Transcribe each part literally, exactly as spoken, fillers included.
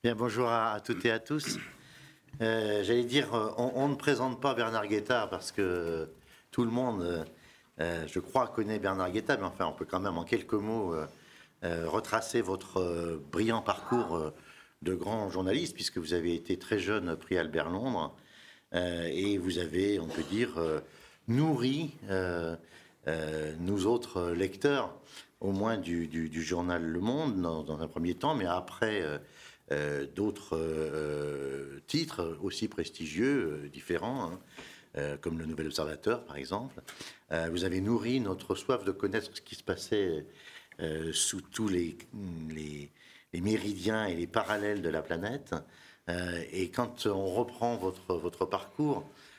Bien, bonjour à, à toutes et à tous. Euh, j'allais dire, on, on ne présente pas Bernard Guetta parce que tout le monde, euh, je crois, connaît Bernard Guetta, mais enfin, on peut quand même en quelques mots euh, euh, retracer votre euh, brillant parcours euh, de grand journaliste, puisque vous avez été très jeune prix Albert Londres, euh, et vous avez, on peut dire, euh, nourri euh, euh, nous autres lecteurs, au moins du, du, du journal Le Monde, dans, dans un premier temps, mais après... Euh, Euh, d'autres euh, titres aussi prestigieux, euh, différents, hein, euh, comme le Nouvel Observateur, par exemple. Euh, vous avez nourri notre soif de connaître ce qui se passait euh, sous tous les, les, les méridiens et les parallèles de la planète. Euh, et quand on reprend votre, votre parcours,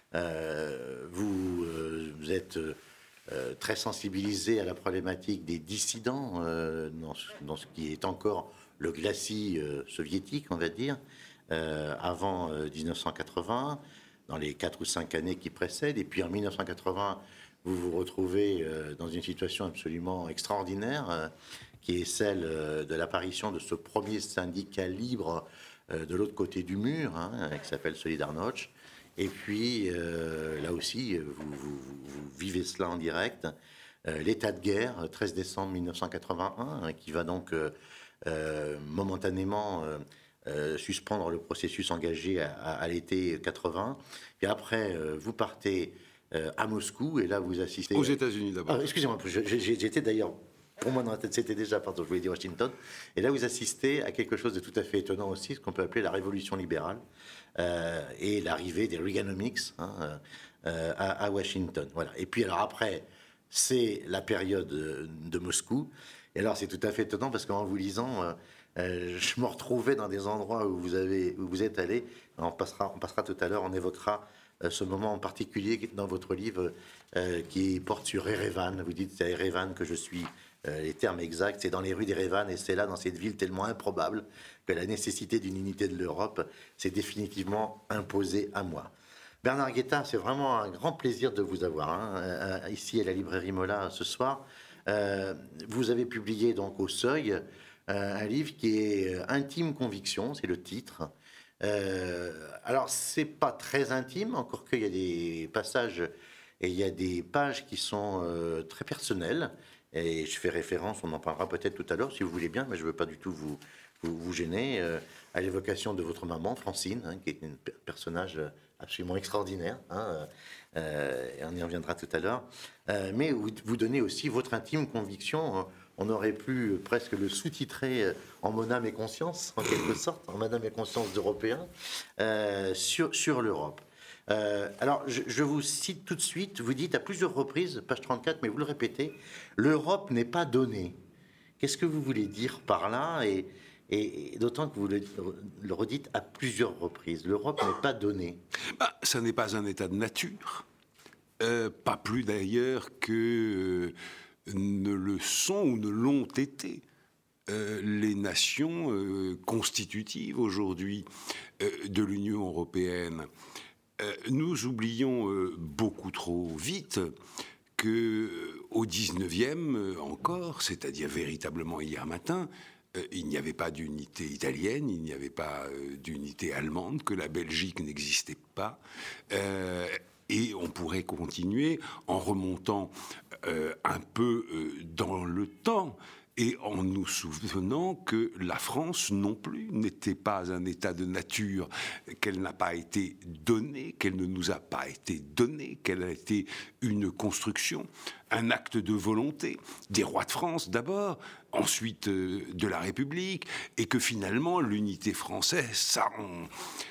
euh, vous, euh, vous êtes... Euh, très sensibilisé à la problématique des dissidents euh, dans, dans ce qui est encore le glacis euh, soviétique, on va dire, euh, avant euh, dix-neuf cent quatre-vingts, dans les quatre ou cinq années qui précèdent. Et puis en dix-neuf cent quatre-vingts, vous vous retrouvez euh, dans une situation absolument extraordinaire, euh, qui est celle euh, de l'apparition de ce premier syndicat libre euh, de l'autre côté du mur, hein, qui s'appelle Solidarność. Et puis, euh, là aussi, vous, vous, vous vivez cela en direct. Euh, l'état de guerre, treize décembre mille neuf cent quatre-vingt-un, hein, qui va donc euh, euh, momentanément euh, euh, suspendre le processus engagé à, à, à l'été quatre-vingts. Et après, euh, vous partez euh, à Moscou, et là, vous assistez... Aux États-Unis, d'abord. Ah, excusez-moi, j'étais d'ailleurs... Pour moi, dans la tête, c'était déjà, pardon, je voulais dire Washington. Et là, vous assistez à quelque chose de tout à fait étonnant aussi, ce qu'on peut appeler la révolution libérale, euh, et l'arrivée des Reaganomics hein, euh, à, à Washington. Voilà. Et puis, alors après, c'est la période de, de Moscou. Et alors, c'est tout à fait étonnant parce qu'en vous lisant, euh, euh, je me retrouvais dans des endroits où vous, avez, où vous êtes allé. On passera, on passera tout à l'heure, on évoquera euh, ce moment en particulier dans votre livre euh, qui porte sur Erevan. Vous dites, c'est à Erevan que je suis... Euh, les termes exacts, c'est dans les rues d'Erevan, et c'est là, dans cette ville tellement improbable, que la nécessité d'une unité de l'Europe s'est définitivement imposée à moi. Bernard Guetta, c'est vraiment un grand plaisir de vous avoir hein, euh, ici à la librairie Mola ce soir. Euh, vous avez publié donc au Seuil euh, un livre qui est Intime Conviction, c'est le titre. Euh, alors, c'est pas très intime, encore qu'il y a des passages et il y a des pages qui sont euh, très personnelles. Et je fais référence, on en parlera peut-être tout à l'heure si vous voulez bien, mais je ne veux pas du tout vous, vous, vous gêner, euh, à l'évocation de votre maman, Francine, hein, qui est un personnage absolument extraordinaire, hein, euh, et on y reviendra tout à l'heure. Euh, mais vous, vous donnez aussi votre intime conviction, on aurait pu presque le sous-titrer en Mon âme et conscience, en quelque sorte, en Mon âme et conscience d'Européens, euh, sur, sur l'Europe. Euh, alors, je, je vous cite tout de suite, vous dites à plusieurs reprises, page trente-quatre, mais vous le répétez, l'Europe n'est pas donnée. Qu'est-ce que vous voulez dire par là et, et, et d'autant que vous le, le redites à plusieurs reprises, l'Europe n'est pas donnée. Bah, ça n'est pas un état de nature, euh, pas plus d'ailleurs que euh, ne le sont ou ne l'ont été euh, les nations euh, constitutives aujourd'hui euh, de l'Union européenne. Euh, nous oublions euh, beaucoup trop vite que euh, au dix-neuvième euh, encore, c'est-à-dire véritablement hier matin, euh, il n'y avait pas d'unité italienne, il n'y avait pas euh, d'unité allemande, que la Belgique n'existait pas. Euh, et on pourrait continuer en remontant euh, un peu euh, dans le temps. Et en nous souvenant que la France non plus n'était pas un état de nature, qu'elle n'a pas été donnée, qu'elle ne nous a pas été donnée, qu'elle a été une construction, un acte de volonté des rois de France d'abord, ensuite euh, de la République, et que finalement l'unité française, ça on...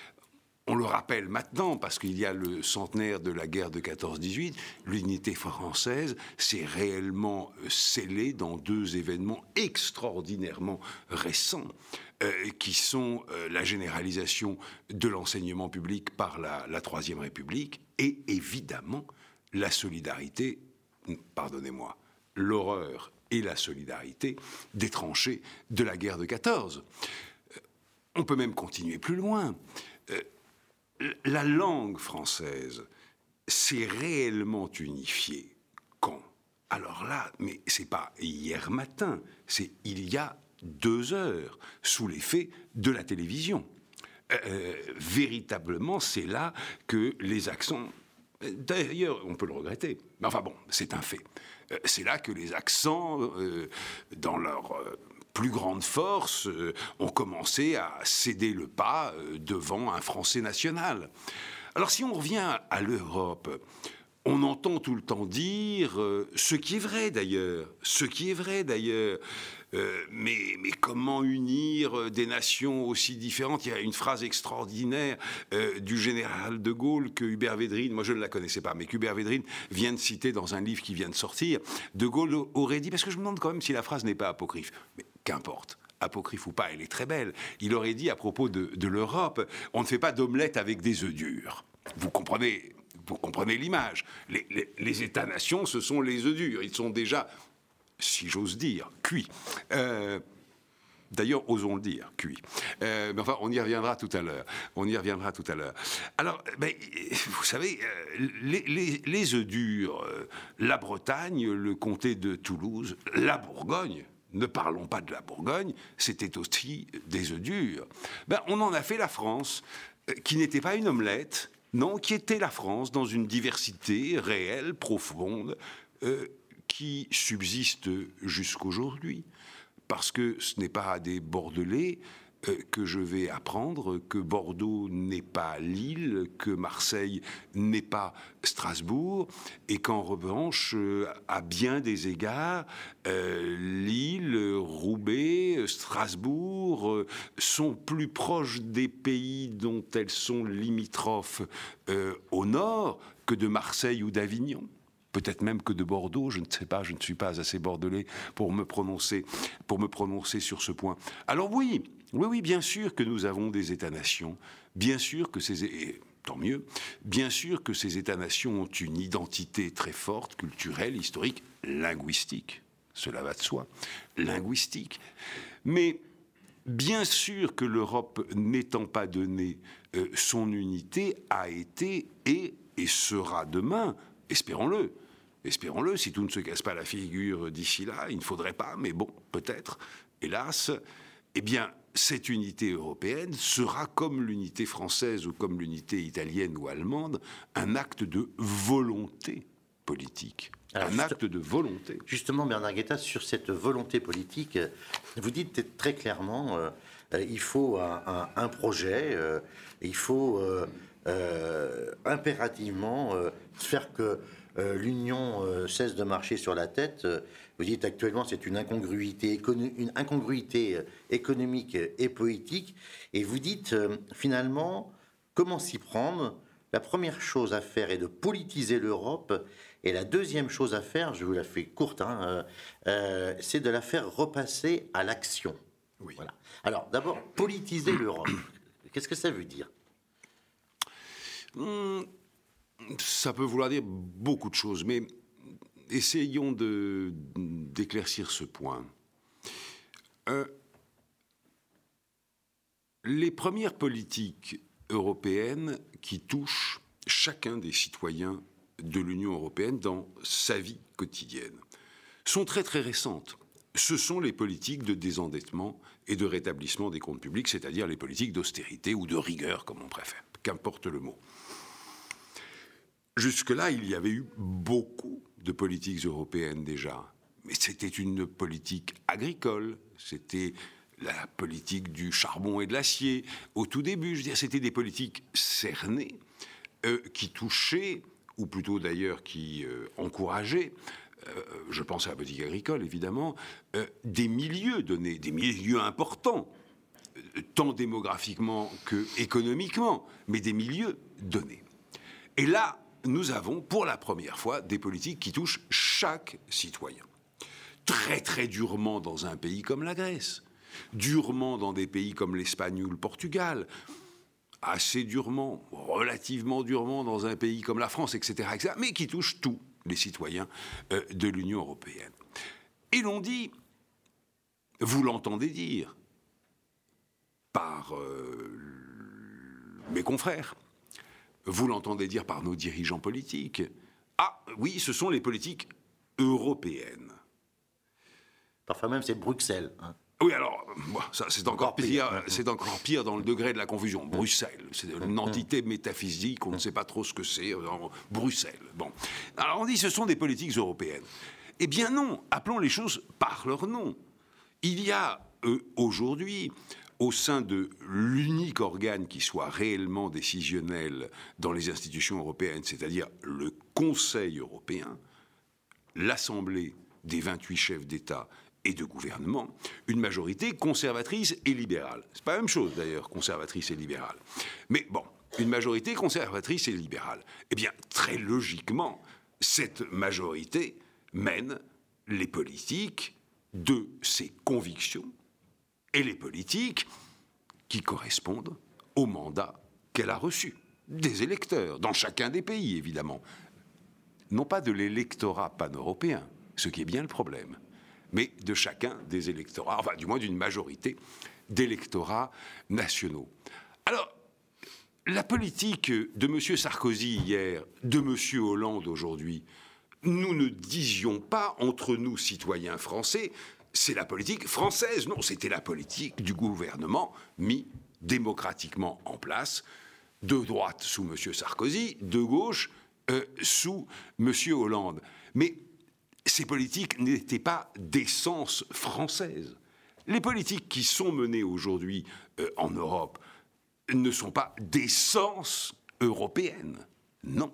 On le rappelle maintenant, parce qu'il y a le centenaire de la guerre de quatorze dix-huit, l'unité française s'est réellement scellée dans deux événements extraordinairement récents, euh, qui sont euh, la généralisation de l'enseignement public par la, la Troisième République et évidemment la solidarité, pardonnez-moi, l'horreur et la solidarité des tranchées de la guerre de quatorze. Euh, on peut même continuer plus loin. Euh, La langue française s'est réellement unifiée quand ? Alors là, mais c'est pas hier matin, c'est il y a deux heures sous l'effet de la télévision. Euh, véritablement, c'est là que les accents... D'ailleurs, on peut le regretter, mais enfin bon, c'est un fait. Euh, c'est là que les accents, euh, dans leur... Euh, plus grande force, euh, ont commencé à céder le pas euh, devant un français national. Alors si on revient à l'Europe, on entend tout le temps dire, euh, ce qui est vrai d'ailleurs, ce qui est vrai d'ailleurs, euh, mais, mais comment unir des nations aussi différentes? Il y a une phrase extraordinaire euh, du général de Gaulle que Hubert Védrine, moi je ne la connaissais pas, mais qu'Hubert Védrine vient de citer dans un livre qui vient de sortir. De Gaulle aurait dit, parce que je me demande quand même si la phrase n'est pas apocryphe, mais qu'importe. Apocryphe ou pas, elle est très belle. Il aurait dit à propos de, de l'Europe, on ne fait pas d'omelette avec des œufs durs. Vous comprenez, vous comprenez l'image. Les, les, les États-nations, ce sont les œufs durs. Ils sont déjà, si j'ose dire, cuits. Euh, D'ailleurs, osons le dire, cuits. Euh, mais enfin, on y reviendra tout à l'heure. On y reviendra tout à l'heure. Alors, ben, vous savez, les, les, les œufs durs, euh, la Bretagne, le comté de Toulouse, la Bourgogne. Ne parlons pas de la Bourgogne, c'était aussi des œufs durs. Ben, on en a fait la France, qui n'était pas une omelette, non, qui était la France dans une diversité réelle, profonde, euh, qui subsiste jusqu'aujourd'hui. Parce que ce n'est pas à des Bordelais euh, que je vais apprendre que Bordeaux n'est pas Lille, que Marseille n'est pas Strasbourg, et qu'en revanche, euh, à bien des égards, euh, Lille, Roubaix, Strasbourg euh, sont plus proches des pays dont elles sont limitrophes euh, au nord que de Marseille ou d'Avignon. Peut-être même que de Bordeaux, je ne sais pas, je ne suis pas assez bordelais pour me prononcer, pour me prononcer sur ce point. Alors oui, oui, oui, bien sûr que nous avons des États-nations, bien sûr que ces... Et tant mieux, bien sûr que ces États-nations ont une identité très forte, culturelle, historique, linguistique, cela va de soi, linguistique. Mais bien sûr que l'Europe n'étant pas donné euh, son unité, a été et, et sera demain, espérons-le, Espérons-le, si tout ne se casse pas la figure d'ici là, il ne faudrait pas, mais bon, peut-être, hélas, eh bien, cette unité européenne sera comme l'unité française ou comme l'unité italienne ou allemande, un acte de volonté politique. Alors, un acte de volonté. Justement, Bernard Guetta, sur cette volonté politique, vous dites très clairement, euh, il faut un, un, un projet, euh, il faut euh, euh, impérativement euh, faire que Euh, l'Union euh, cesse de marcher sur la tête. Euh, vous dites actuellement c'est une incongruité, écono- une incongruité euh, économique et politique. Et vous dites euh, finalement comment s'y prendre. La première chose à faire est de politiser l'Europe. Et la deuxième chose à faire, je vous la fais courte, hein, euh, euh, c'est de la faire repasser à l'action. Oui. Voilà. Alors d'abord, politiser l'Europe. Qu'est-ce que ça veut dire ? Mmh. Ça peut vouloir dire beaucoup de choses, mais essayons de, d'éclaircir ce point. Euh, les premières politiques européennes qui touchent chacun des citoyens de l'Union européenne dans sa vie quotidienne sont très très récentes. Ce sont les politiques de désendettement et de rétablissement des comptes publics, c'est-à-dire les politiques d'austérité ou de rigueur, comme on préfère, qu'importe le mot. Jusque-là, il y avait eu beaucoup de politiques européennes déjà. Mais c'était une politique agricole, c'était la politique du charbon et de l'acier. Au tout début, je veux dire, c'était des politiques cernées euh, qui touchaient, ou plutôt d'ailleurs qui euh, encourageaient, euh, je pense à la politique agricole évidemment, euh, des milieux donnés, des milieux importants, euh, tant démographiquement que économiquement, mais des milieux donnés. Et là, nous avons pour la première fois des politiques qui touchent chaque citoyen. Très très durement dans un pays comme la Grèce, durement dans des pays comme l'Espagne ou le Portugal, assez durement, relativement durement dans un pays comme la France, et cetera, et cetera, mais qui touchent tous les citoyens euh, de l'Union européenne. Et l'on dit, vous l'entendez dire, par euh, mes confrères, vous l'entendez dire par nos dirigeants politiques. Ah oui, ce sont les politiques européennes. Parfois même c'est Bruxelles. Hein. Oui, alors, bon, ça, c'est encore, encore pire, pire. C'est encore pire dans le degré de la confusion. Bruxelles, c'est une entité métaphysique, on ne sait pas trop ce que c'est. Bruxelles, bon. Alors on dit ce sont des politiques européennes. Eh bien non, appelons les choses par leur nom. Il y a euh, aujourd'hui, au sein de l'unique organe qui soit réellement décisionnel dans les institutions européennes, c'est-à-dire le Conseil européen, l'Assemblée des vingt-huit chefs d'État et de gouvernement, une majorité conservatrice et libérale. C'est pas la même chose d'ailleurs, conservatrice et libérale. Mais bon, une majorité conservatrice et libérale. Eh bien, très logiquement, cette majorité mène les politiques de ses convictions et les politiques qui correspondent au mandat qu'elle a reçu des électeurs, dans chacun des pays évidemment. Non pas de l'électorat pan-européen, ce qui est bien le problème, mais de chacun des électorats, enfin du moins d'une majorité d'électorats nationaux. Alors, la politique de M. Sarkozy hier, de M. Hollande aujourd'hui, nous ne disions pas entre nous, citoyens français, c'est la politique française. Non, c'était la politique du gouvernement mis démocratiquement en place, de droite sous M. Sarkozy, de gauche euh, sous M. Hollande. Mais ces politiques n'étaient pas d'essence française. Les politiques qui sont menées aujourd'hui euh, en Europe ne sont pas d'essence européenne. Non.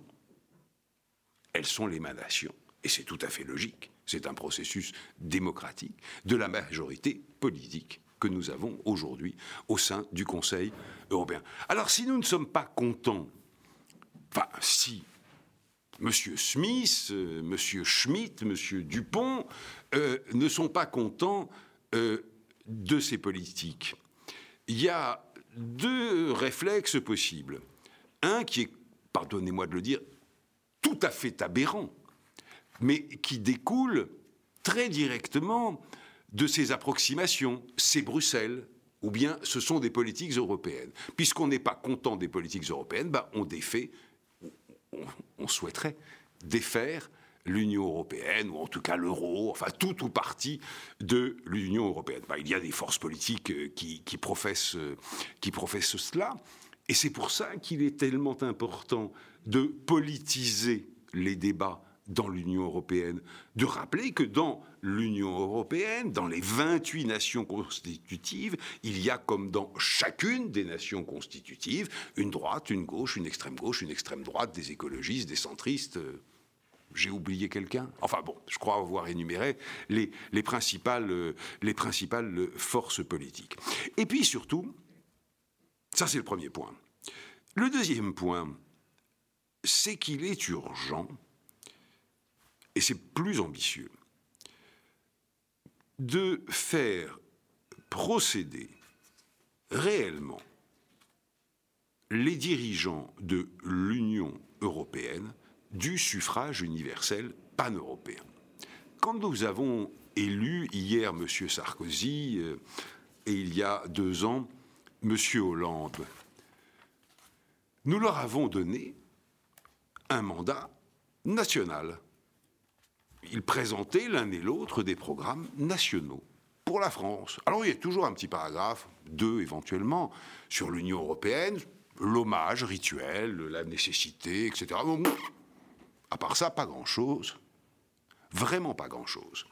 Elles sont l'émanation, et c'est tout à fait logique, c'est un processus démocratique, de la majorité politique que nous avons aujourd'hui au sein du Conseil européen. Alors si nous ne sommes pas contents, enfin si M. Smith, euh, M. Schmitt, M. Dupont euh, ne sont pas contents euh, de ces politiques, il y a deux réflexes possibles. Un qui est, pardonnez-moi de le dire, tout à fait aberrant, mais qui découle très directement de ces approximations. C'est Bruxelles, ou bien ce sont des politiques européennes. Puisqu'on n'est pas content des politiques européennes, bah on défait, on, on souhaiterait défaire l'Union européenne, ou en tout cas l'euro, enfin tout ou partie de l'Union européenne. Bah, il y a des forces politiques qui, qui, professent, qui professent cela, et c'est pour ça qu'il est tellement important de politiser les débats dans l'Union européenne, de rappeler que dans l'Union européenne, dans les vingt-huit nations constitutives, il y a, comme dans chacune des nations constitutives, une droite, une gauche, une extrême gauche, une extrême droite, des écologistes, des centristes. J'ai oublié quelqu'un ? Enfin bon, je crois avoir énuméré les, les, principales, les principales forces politiques. Et puis surtout, ça c'est le premier point. Le deuxième point, c'est qu'il est urgent, et c'est plus ambitieux, de faire procéder réellement les dirigeants de l'Union européenne du suffrage universel pan-européen. Quand nous avons élu hier M. Sarkozy euh, et il y a deux ans M. Hollande, nous leur avons donné un mandat national. Ils présentaient l'un et l'autre des programmes nationaux pour la France. Alors il y a toujours un petit paragraphe, deux éventuellement, sur l'Union européenne, l'hommage rituel, la nécessité, et cetera. Bon, à part ça, pas grand-chose. Vraiment pas grand-chose.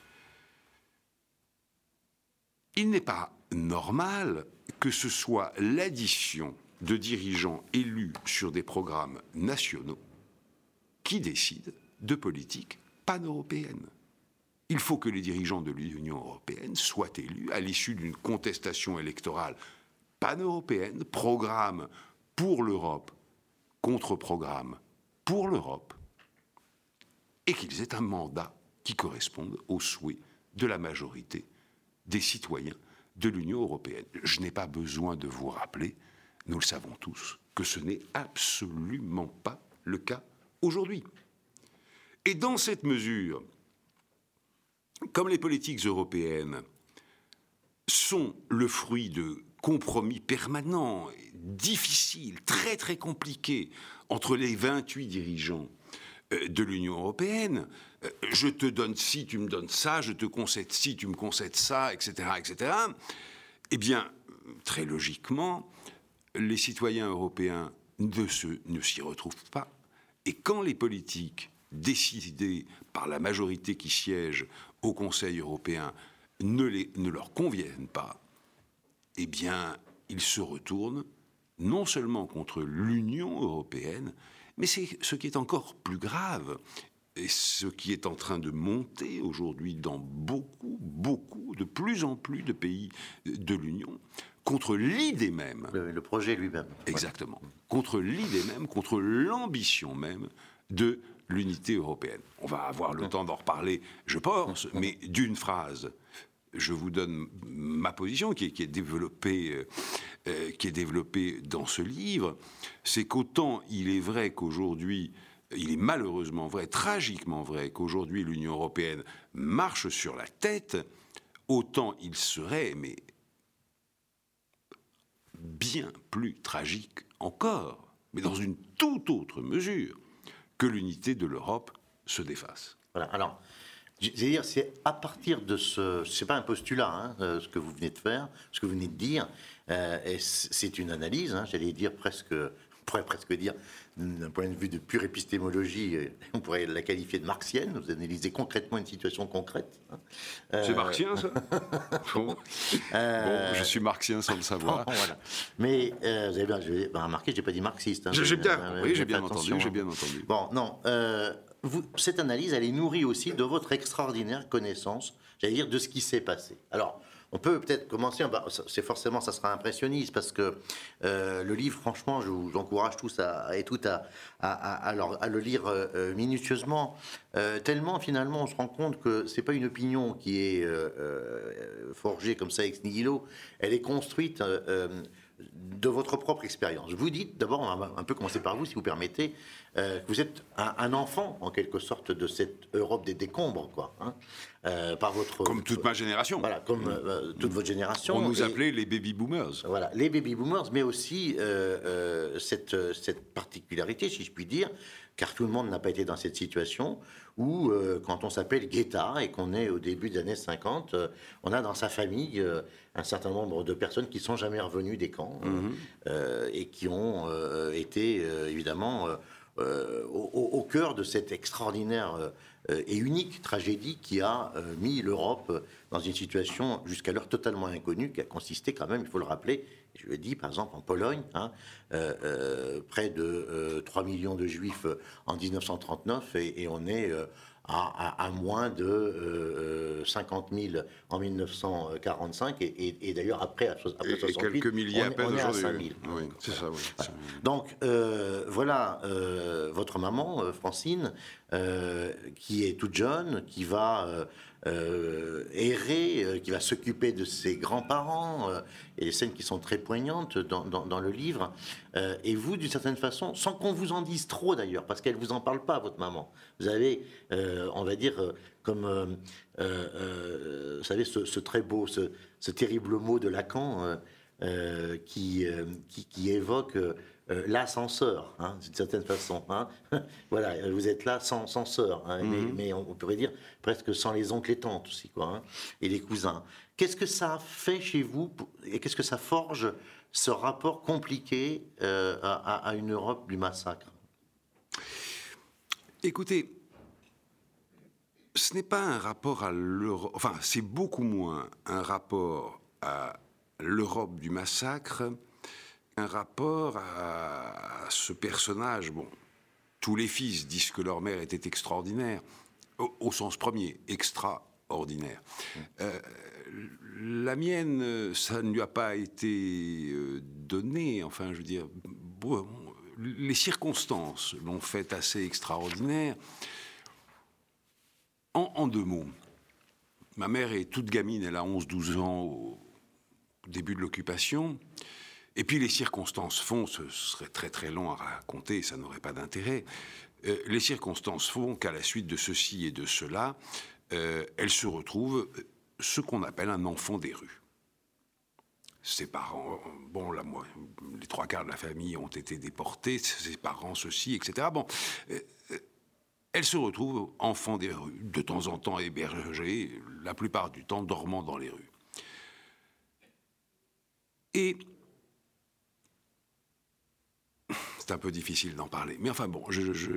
Il n'est pas normal que ce soit l'addition de dirigeants élus sur des programmes nationaux qui décident de politique pan-européenne. Il faut que les dirigeants de l'Union européenne soient élus à l'issue d'une contestation électorale pan-européenne, programme pour l'Europe, contre-programme pour l'Europe, et qu'ils aient un mandat qui corresponde aux souhaits de la majorité des citoyens de l'Union européenne. Je n'ai pas besoin de vous rappeler, nous le savons tous, que ce n'est absolument pas le cas aujourd'hui. Et dans cette mesure, comme les politiques européennes sont le fruit de compromis permanents, difficiles, très très compliqués entre les vingt-huit dirigeants euh, de l'Union européenne. Euh, je te donne ci, tu me donnes ça, je te concède ci, tu me concèdes ça, et cetera, et cetera. Eh bien, très logiquement, les citoyens européens ne, se, ne s'y retrouvent pas. Et quand les politiques décidées par la majorité qui siège au Conseil européen ne, les, ne leur conviennent pas, eh bien, ils se retournent non seulement contre l'Union européenne, mais c'est ce qui est encore plus grave, et ce qui est en train de monter aujourd'hui dans beaucoup, beaucoup, de plus en plus de pays de l'Union, contre l'idée même. Le, le projet lui-même. Exactement. Ouais. Contre l'idée même, contre l'ambition même de l'unité européenne. On va avoir le mmh. temps d'en reparler, je pense, mmh. mais d'une phrase. Je vous donne ma position qui est, qui est développée, euh, qui est développée dans ce livre. C'est qu'autant il est vrai qu'aujourd'hui, il est malheureusement vrai, tragiquement vrai, qu'aujourd'hui l'Union européenne marche sur la tête, autant il serait, mais bien plus tragique encore, mais dans une toute autre mesure, que l'unité de l'Europe se défasse. Voilà, alors... C'est-à-dire, c'est à partir de ce... C'est pas un postulat, hein, euh, ce que vous venez de faire, ce que vous venez de dire. Euh, et c'est une analyse, hein, j'allais dire presque... On pourrait presque dire, d'un point de vue de pure épistémologie, on pourrait la qualifier de marxienne. Vous analysez concrètement une situation concrète. Hein. Euh... C'est marxien, ça bon. Euh... bon, je suis marxien sans le savoir. Bon, voilà. Mais euh, vous avez bien, j'ai, ben, remarqué, j'ai pas dit marxiste. Hein, j'ai bien, euh, oui, j'ai bien entendu, j'ai bien entendu. Bon, non... Euh, Vous, cette analyse, elle est nourrie aussi de votre extraordinaire connaissance, j'allais dire, de ce qui s'est passé. Alors, on peut peut-être commencer, bah, c'est forcément, ça sera impressionniste, parce que euh, le livre, franchement, je vous encourage tous à, et toutes à, à, à, à, à le lire euh, minutieusement, euh, tellement, finalement, on se rend compte que c'est pas une opinion qui est euh, euh, forgée comme ça ex nihilo, elle est construite... Euh, de votre propre expérience. Vous dites, d'abord, on va un peu commencer par vous, si vous permettez, euh, que vous êtes un, un enfant, en quelque sorte, de cette Europe des décombres, quoi. Hein, euh, par votre, comme toute ma génération. Voilà, comme euh, toute votre génération. On nous appelait et, les baby-boomers. Voilà, les baby-boomers, mais aussi euh, euh, cette, cette particularité, si je puis dire, car tout le monde n'a pas été dans cette situation, où euh, quand on s'appelle Guetta et qu'on est au début des années cinquante, euh, on a dans sa famille euh, un certain nombre de personnes qui ne sont jamais revenues des camps mm-hmm. euh, et qui ont euh, été euh, évidemment euh, euh, au, au cœur de cette extraordinaire euh, et unique tragédie qui a euh, mis l'Europe dans une situation jusqu'alors totalement inconnue, qui a consisté quand même, il faut le rappeler, je le dis par exemple en Pologne, hein, euh, euh, près de euh, trois millions de juifs en dix-neuf cent trente-neuf et, et on est euh, à, à, à moins de euh, cinquante mille en dix-neuf cent quarante-cinq et, et, et d'ailleurs après, après soixante-huit, et quelques milliers on, à peine on est à aujourd'hui. cinq mille. Oui, c'est ça, oui. Voilà. Donc euh, voilà euh, votre maman, euh, Francine, euh, qui est toute jeune, qui va... Euh, Euh, errer, euh, qui va s'occuper de ses grands-parents, euh, et les scènes qui sont très poignantes dans, dans, dans le livre. Euh, et vous, d'une certaine façon, sans qu'on vous en dise trop d'ailleurs, parce qu'elle vous en parle pas, votre maman. Vous avez, euh, on va dire, euh, comme, euh, euh, vous savez, ce, ce très beau, ce, ce terrible mot de Lacan euh, euh, qui, euh, qui, qui évoque euh, Euh, l'ascenseur, hein, d'une certaine façon. Hein. Voilà, vous êtes là sans, sans sœur, hein, mm-hmm. mais, mais on pourrait dire presque sans les oncles et tantes aussi, quoi, hein, et les cousins. Qu'est-ce que ça fait chez vous et qu'est-ce que ça forge ce rapport compliqué euh, à, à une Europe du massacre? Écoutez, ce n'est pas un rapport à l'Europe, enfin, c'est beaucoup moins un rapport à l'Europe du massacre. Un rapport à ce personnage. Bon, tous les fils disent que leur mère était extraordinaire, au, au sens premier, extraordinaire. Euh, la mienne, ça ne lui a pas été donné. Enfin, je veux dire, bon, les circonstances l'ont fait assez extraordinaire. En, en deux mots, ma mère est toute gamine, elle a onze douze ans au début de l'occupation. Et puis les circonstances font, ce serait très très long à raconter, ça n'aurait pas d'intérêt, euh, les circonstances font qu'à la suite de ceci et de cela, euh, elle se retrouve ce qu'on appelle un enfant des rues. Ses parents, bon, là, moi, les trois quarts de la famille ont été déportés, ses parents, ceci, et cetera. Bon, euh, elle se retrouve enfant des rues, de temps en temps hébergée, la plupart du temps dormant dans les rues. Et c'est un peu difficile d'en parler, mais enfin bon, je... je...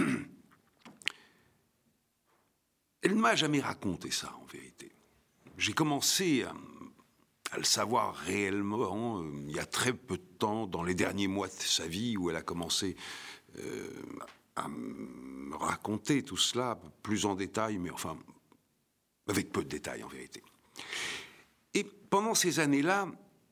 elle ne m'a jamais raconté ça, en vérité. J'ai commencé à, à le savoir réellement euh, il y a très peu de temps, dans les derniers mois de sa vie, où elle a commencé euh, à me raconter tout cela, plus en détail, mais enfin, avec peu de détails, en vérité. Et pendant ces années-là,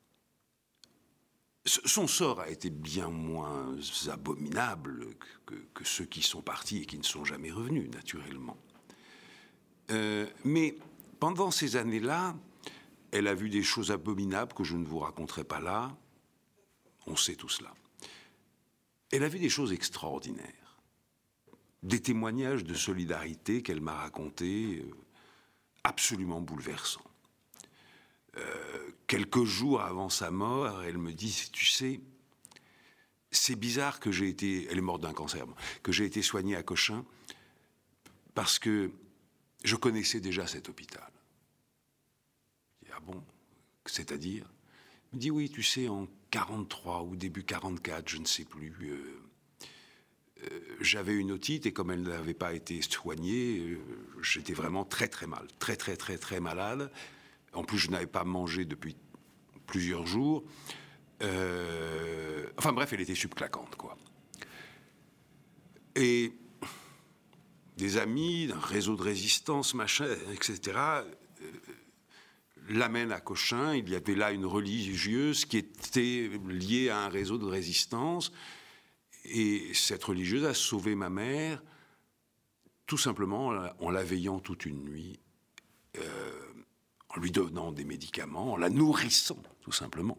son sort a été bien moins abominable que, que, que ceux qui sont partis et qui ne sont jamais revenus, naturellement. Euh, mais pendant ces années-là, elle a vu des choses abominables que je ne vous raconterai pas là. On sait tout cela. Elle a vu des choses extraordinaires. Des témoignages de solidarité qu'elle m'a racontés, euh, absolument bouleversants. Euh, quelques jours avant sa mort, elle me dit, tu sais, c'est bizarre que j'ai été, elle est morte d'un cancer, que j'ai été soignée à Cochin, parce que je connaissais déjà cet hôpital. Je dis, ah bon, c'est-à-dire? Elle me dit, oui, tu sais, en quarante-trois ou début quarante-quatre, je ne sais plus, euh, euh, j'avais une otite et comme elle n'avait pas été soignée, euh, j'étais vraiment très très mal, très très très très malade. En plus, je n'avais pas mangé depuis plusieurs jours. Euh, enfin bref, elle était subclaquante, quoi. Et des amis, un réseau de résistance, machin, et cetera, euh, l'amènent à Cochin. Il y avait là une religieuse qui était liée à un réseau de résistance. Et cette religieuse a sauvé ma mère, tout simplement en la veillant toute une nuit. Euh, en lui donnant des médicaments, en la nourrissant, tout simplement.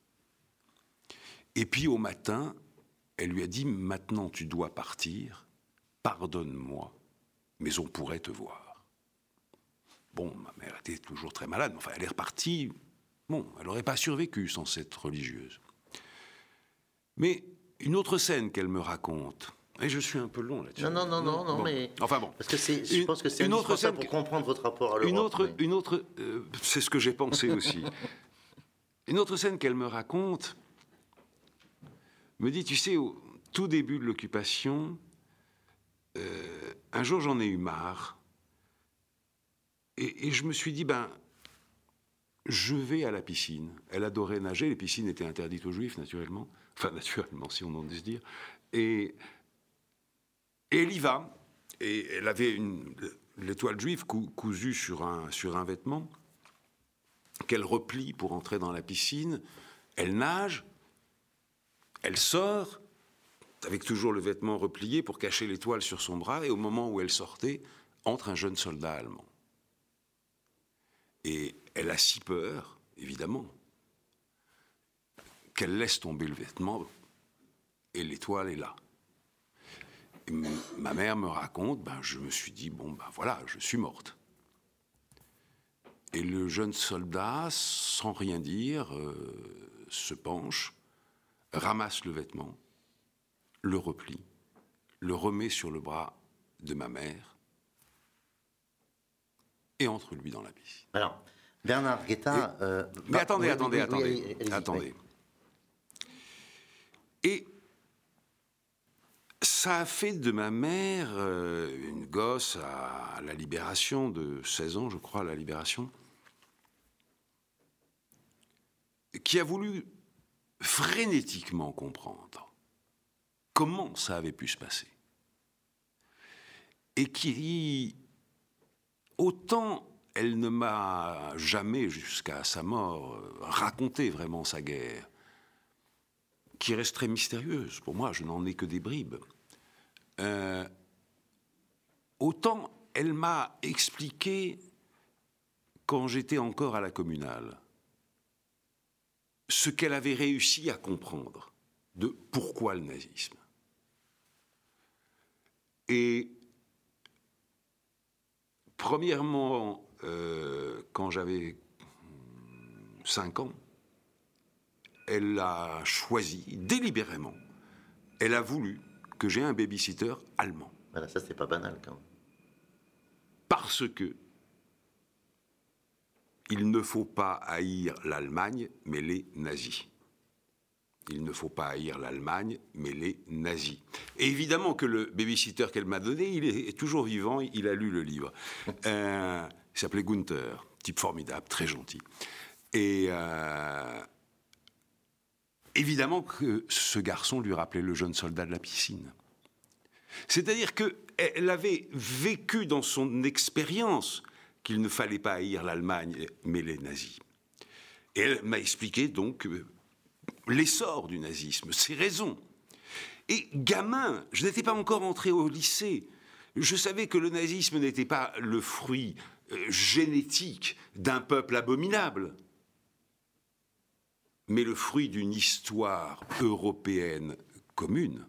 Et puis au matin, elle lui a dit, maintenant tu dois partir, pardonne-moi, mais on pourrait te voir. Bon, ma mère était toujours très malade, mais enfin, elle est repartie. Bon, elle n'aurait pas survécu sans cette religieuse. Mais une autre scène qu'elle me raconte, et je suis un peu long là-dessus. Non, non, non, non, non, bon. mais... Enfin bon. Parce que c'est, je pense que c'est une autre scène pour comprendre votre rapport à l'Europe. Une autre, mais... une autre euh, c'est ce que j'ai pensé aussi. Une autre scène qu'elle me raconte me dit, tu sais, au tout début de l'occupation, euh, un jour j'en ai eu marre, et, et je me suis dit, ben, je vais à la piscine. Elle adorait nager, les piscines étaient interdites aux Juifs, naturellement, enfin naturellement, si on en ose dire, et... Et elle y va, et elle avait une, l'étoile juive cou, cousue sur un, sur un vêtement, qu'elle replie pour entrer dans la piscine. Elle nage, elle sort, avec toujours le vêtement replié pour cacher l'étoile sur son bras, et au moment où elle sortait, entre un jeune soldat allemand. Et elle a si peur, évidemment, qu'elle laisse tomber le vêtement, et l'étoile est là. Et ma mère me raconte, ben, je me suis dit, bon, ben voilà, je suis morte. Et le jeune soldat, sans rien dire, euh, se penche, ramasse le vêtement, le replie, le remet sur le bras de ma mère et entre lui dans la piscine. Alors, Bernard Guetta... Et, euh, mais bah, attendez, oui, attendez, oui, attendez, oui, allez, allez, attendez. Oui. Et... ça a fait de ma mère euh, une gosse à la Libération, de seize ans, je crois, à la Libération, qui a voulu frénétiquement comprendre comment ça avait pu se passer. Et qui, autant elle ne m'a jamais, jusqu'à sa mort, raconté vraiment sa guerre, qui reste très mystérieuse. Pour moi, je n'en ai que des bribes. Euh, autant elle m'a expliqué, quand j'étais encore à la communale, ce qu'elle avait réussi à comprendre de pourquoi le nazisme. Et premièrement, euh, quand j'avais cinq ans, elle a choisi, délibérément, elle a voulu que j'ai un baby-sitter allemand. Voilà, ça, c'est pas banal, quand même. Parce que il ne faut pas haïr l'Allemagne, mais les nazis. Il ne faut pas haïr l'Allemagne, mais les nazis. Et évidemment que le babysitter qu'elle m'a donné, il est toujours vivant, il a lu le livre. Euh, il s'appelait Gunther, type formidable, très gentil. Et euh, évidemment que ce garçon lui rappelait le jeune soldat de la piscine. C'est-à-dire qu'elle avait vécu dans son expérience qu'il ne fallait pas haïr l'Allemagne, mais les nazis. Et elle m'a expliqué donc l'essor du nazisme, ses raisons. Et gamin, je n'étais pas encore entré au lycée. Je savais que le nazisme n'était pas le fruit euh, génétique d'un peuple abominable, mais le fruit d'une histoire européenne commune.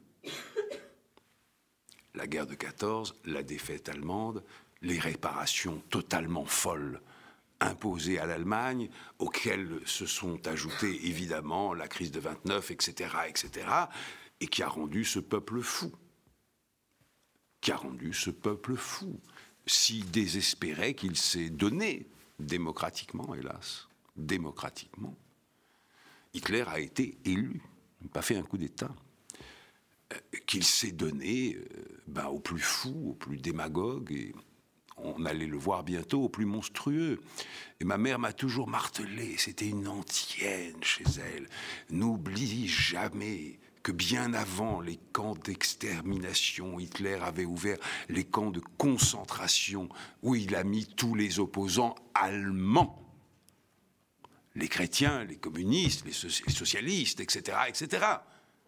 La guerre de quatorze, la défaite allemande, les réparations totalement folles imposées à l'Allemagne, auxquelles se sont ajoutées évidemment la crise de vingt-neuf, et cetera, et cetera, et qui a rendu ce peuple fou. Qui a rendu ce peuple fou, si désespéré qu'il s'est donné, démocratiquement, hélas, démocratiquement. Hitler a été élu, il n'a pas fait un coup d'État. Qu'il s'est donné euh, ben, au plus fou, au plus démagogue, et on allait le voir bientôt, au plus monstrueux. Et ma mère m'a toujours martelé, c'était une antienne chez elle. N'oublie jamais que bien avant les camps d'extermination, Hitler avait ouvert les camps de concentration où il a mis tous les opposants allemands. Les chrétiens, les communistes, les, so- les socialistes, et cetera, et cetera.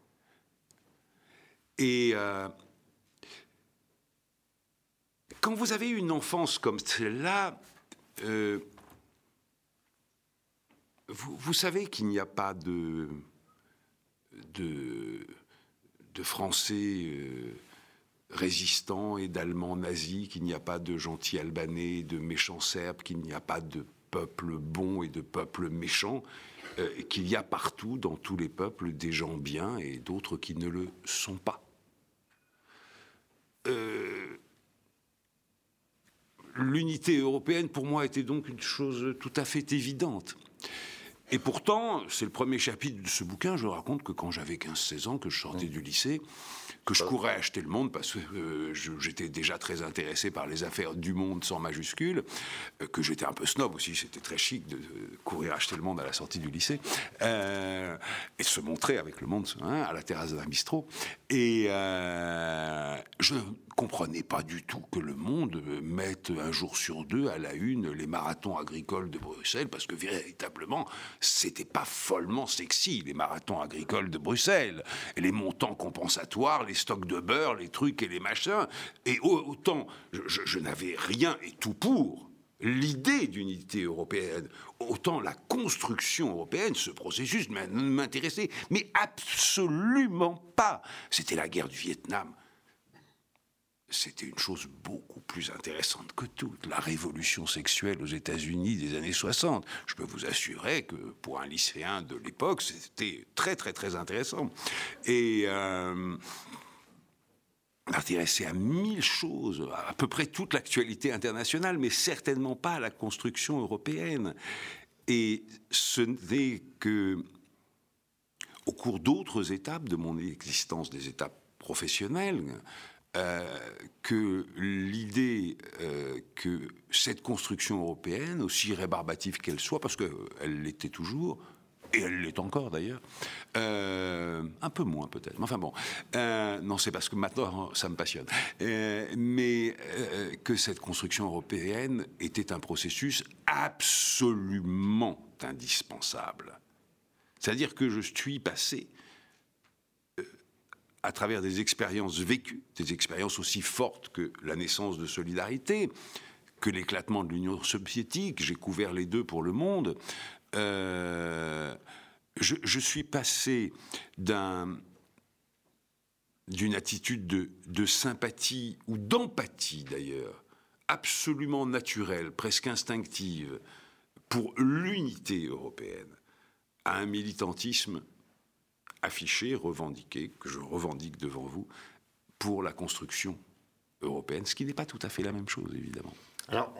Et euh, quand vous avez une enfance comme celle-là, euh, vous, vous savez qu'il n'y a pas de, de, de Français euh, résistants et d'Allemands nazis, qu'il n'y a pas de gentils Albanais, de méchants Serbes, qu'il n'y a pas de peuple bon et de peuple méchant, euh, qu'il y a partout, dans tous les peuples, des gens bien et d'autres qui ne le sont pas. Euh, l'unité européenne, pour moi, était donc une chose tout à fait évidente. Et pourtant, c'est le premier chapitre de ce bouquin, je raconte que quand j'avais quinze seize ans, que je sortais du lycée, que je courais acheter le Monde, parce que euh, je, j'étais déjà très intéressé par les affaires du Monde sans majuscule, euh, que j'étais un peu snob aussi, c'était très chic de, de courir acheter le Monde à la sortie du lycée, euh, et de se montrer avec le Monde hein, à la terrasse d'un bistrot. Et euh, je ne comprenais pas du tout que le Monde mette un jour sur deux à la une les marathons agricoles de Bruxelles, parce que véritablement, c'était pas follement sexy, les marathons agricoles de Bruxelles, et les montants compensatoires, les stocks de beurre, les trucs et les machins. Et autant, je, je, je n'avais rien et tout pour l'idée d'unité européenne, autant la construction européenne, ce processus ne m'intéressait, mais absolument pas. C'était la guerre du Vietnam. C'était une chose beaucoup plus intéressante que toute, la révolution sexuelle aux États-Unis des années soixante. Je peux vous assurer que pour un lycéen de l'époque, c'était très très très intéressant. Et euh, m'intéresser à mille choses, à peu près toute l'actualité internationale, mais certainement pas à la construction européenne. Et ce n'est que au cours d'autres étapes de mon existence, des étapes professionnelles, Euh, que l'idée euh, que cette construction européenne, aussi rébarbative qu'elle soit, parce qu'elle l'était toujours, et elle l'est encore d'ailleurs, euh, un peu moins peut-être, mais enfin bon, euh, non c'est parce que maintenant ça me passionne, euh, mais euh, que cette construction européenne était un processus absolument indispensable. C'est-à-dire que je suis passé à travers des expériences vécues, des expériences aussi fortes que la naissance de Solidarité, que l'éclatement de l'Union soviétique, j'ai couvert les deux pour Le Monde, euh, je, je suis passé d'un, d'une attitude de, de sympathie, ou d'empathie d'ailleurs, absolument naturelle, presque instinctive, pour l'unité européenne, à un militantisme affiché, revendiqué, que je revendique devant vous, pour la construction européenne, ce qui n'est pas tout à fait la même chose, évidemment. Alors,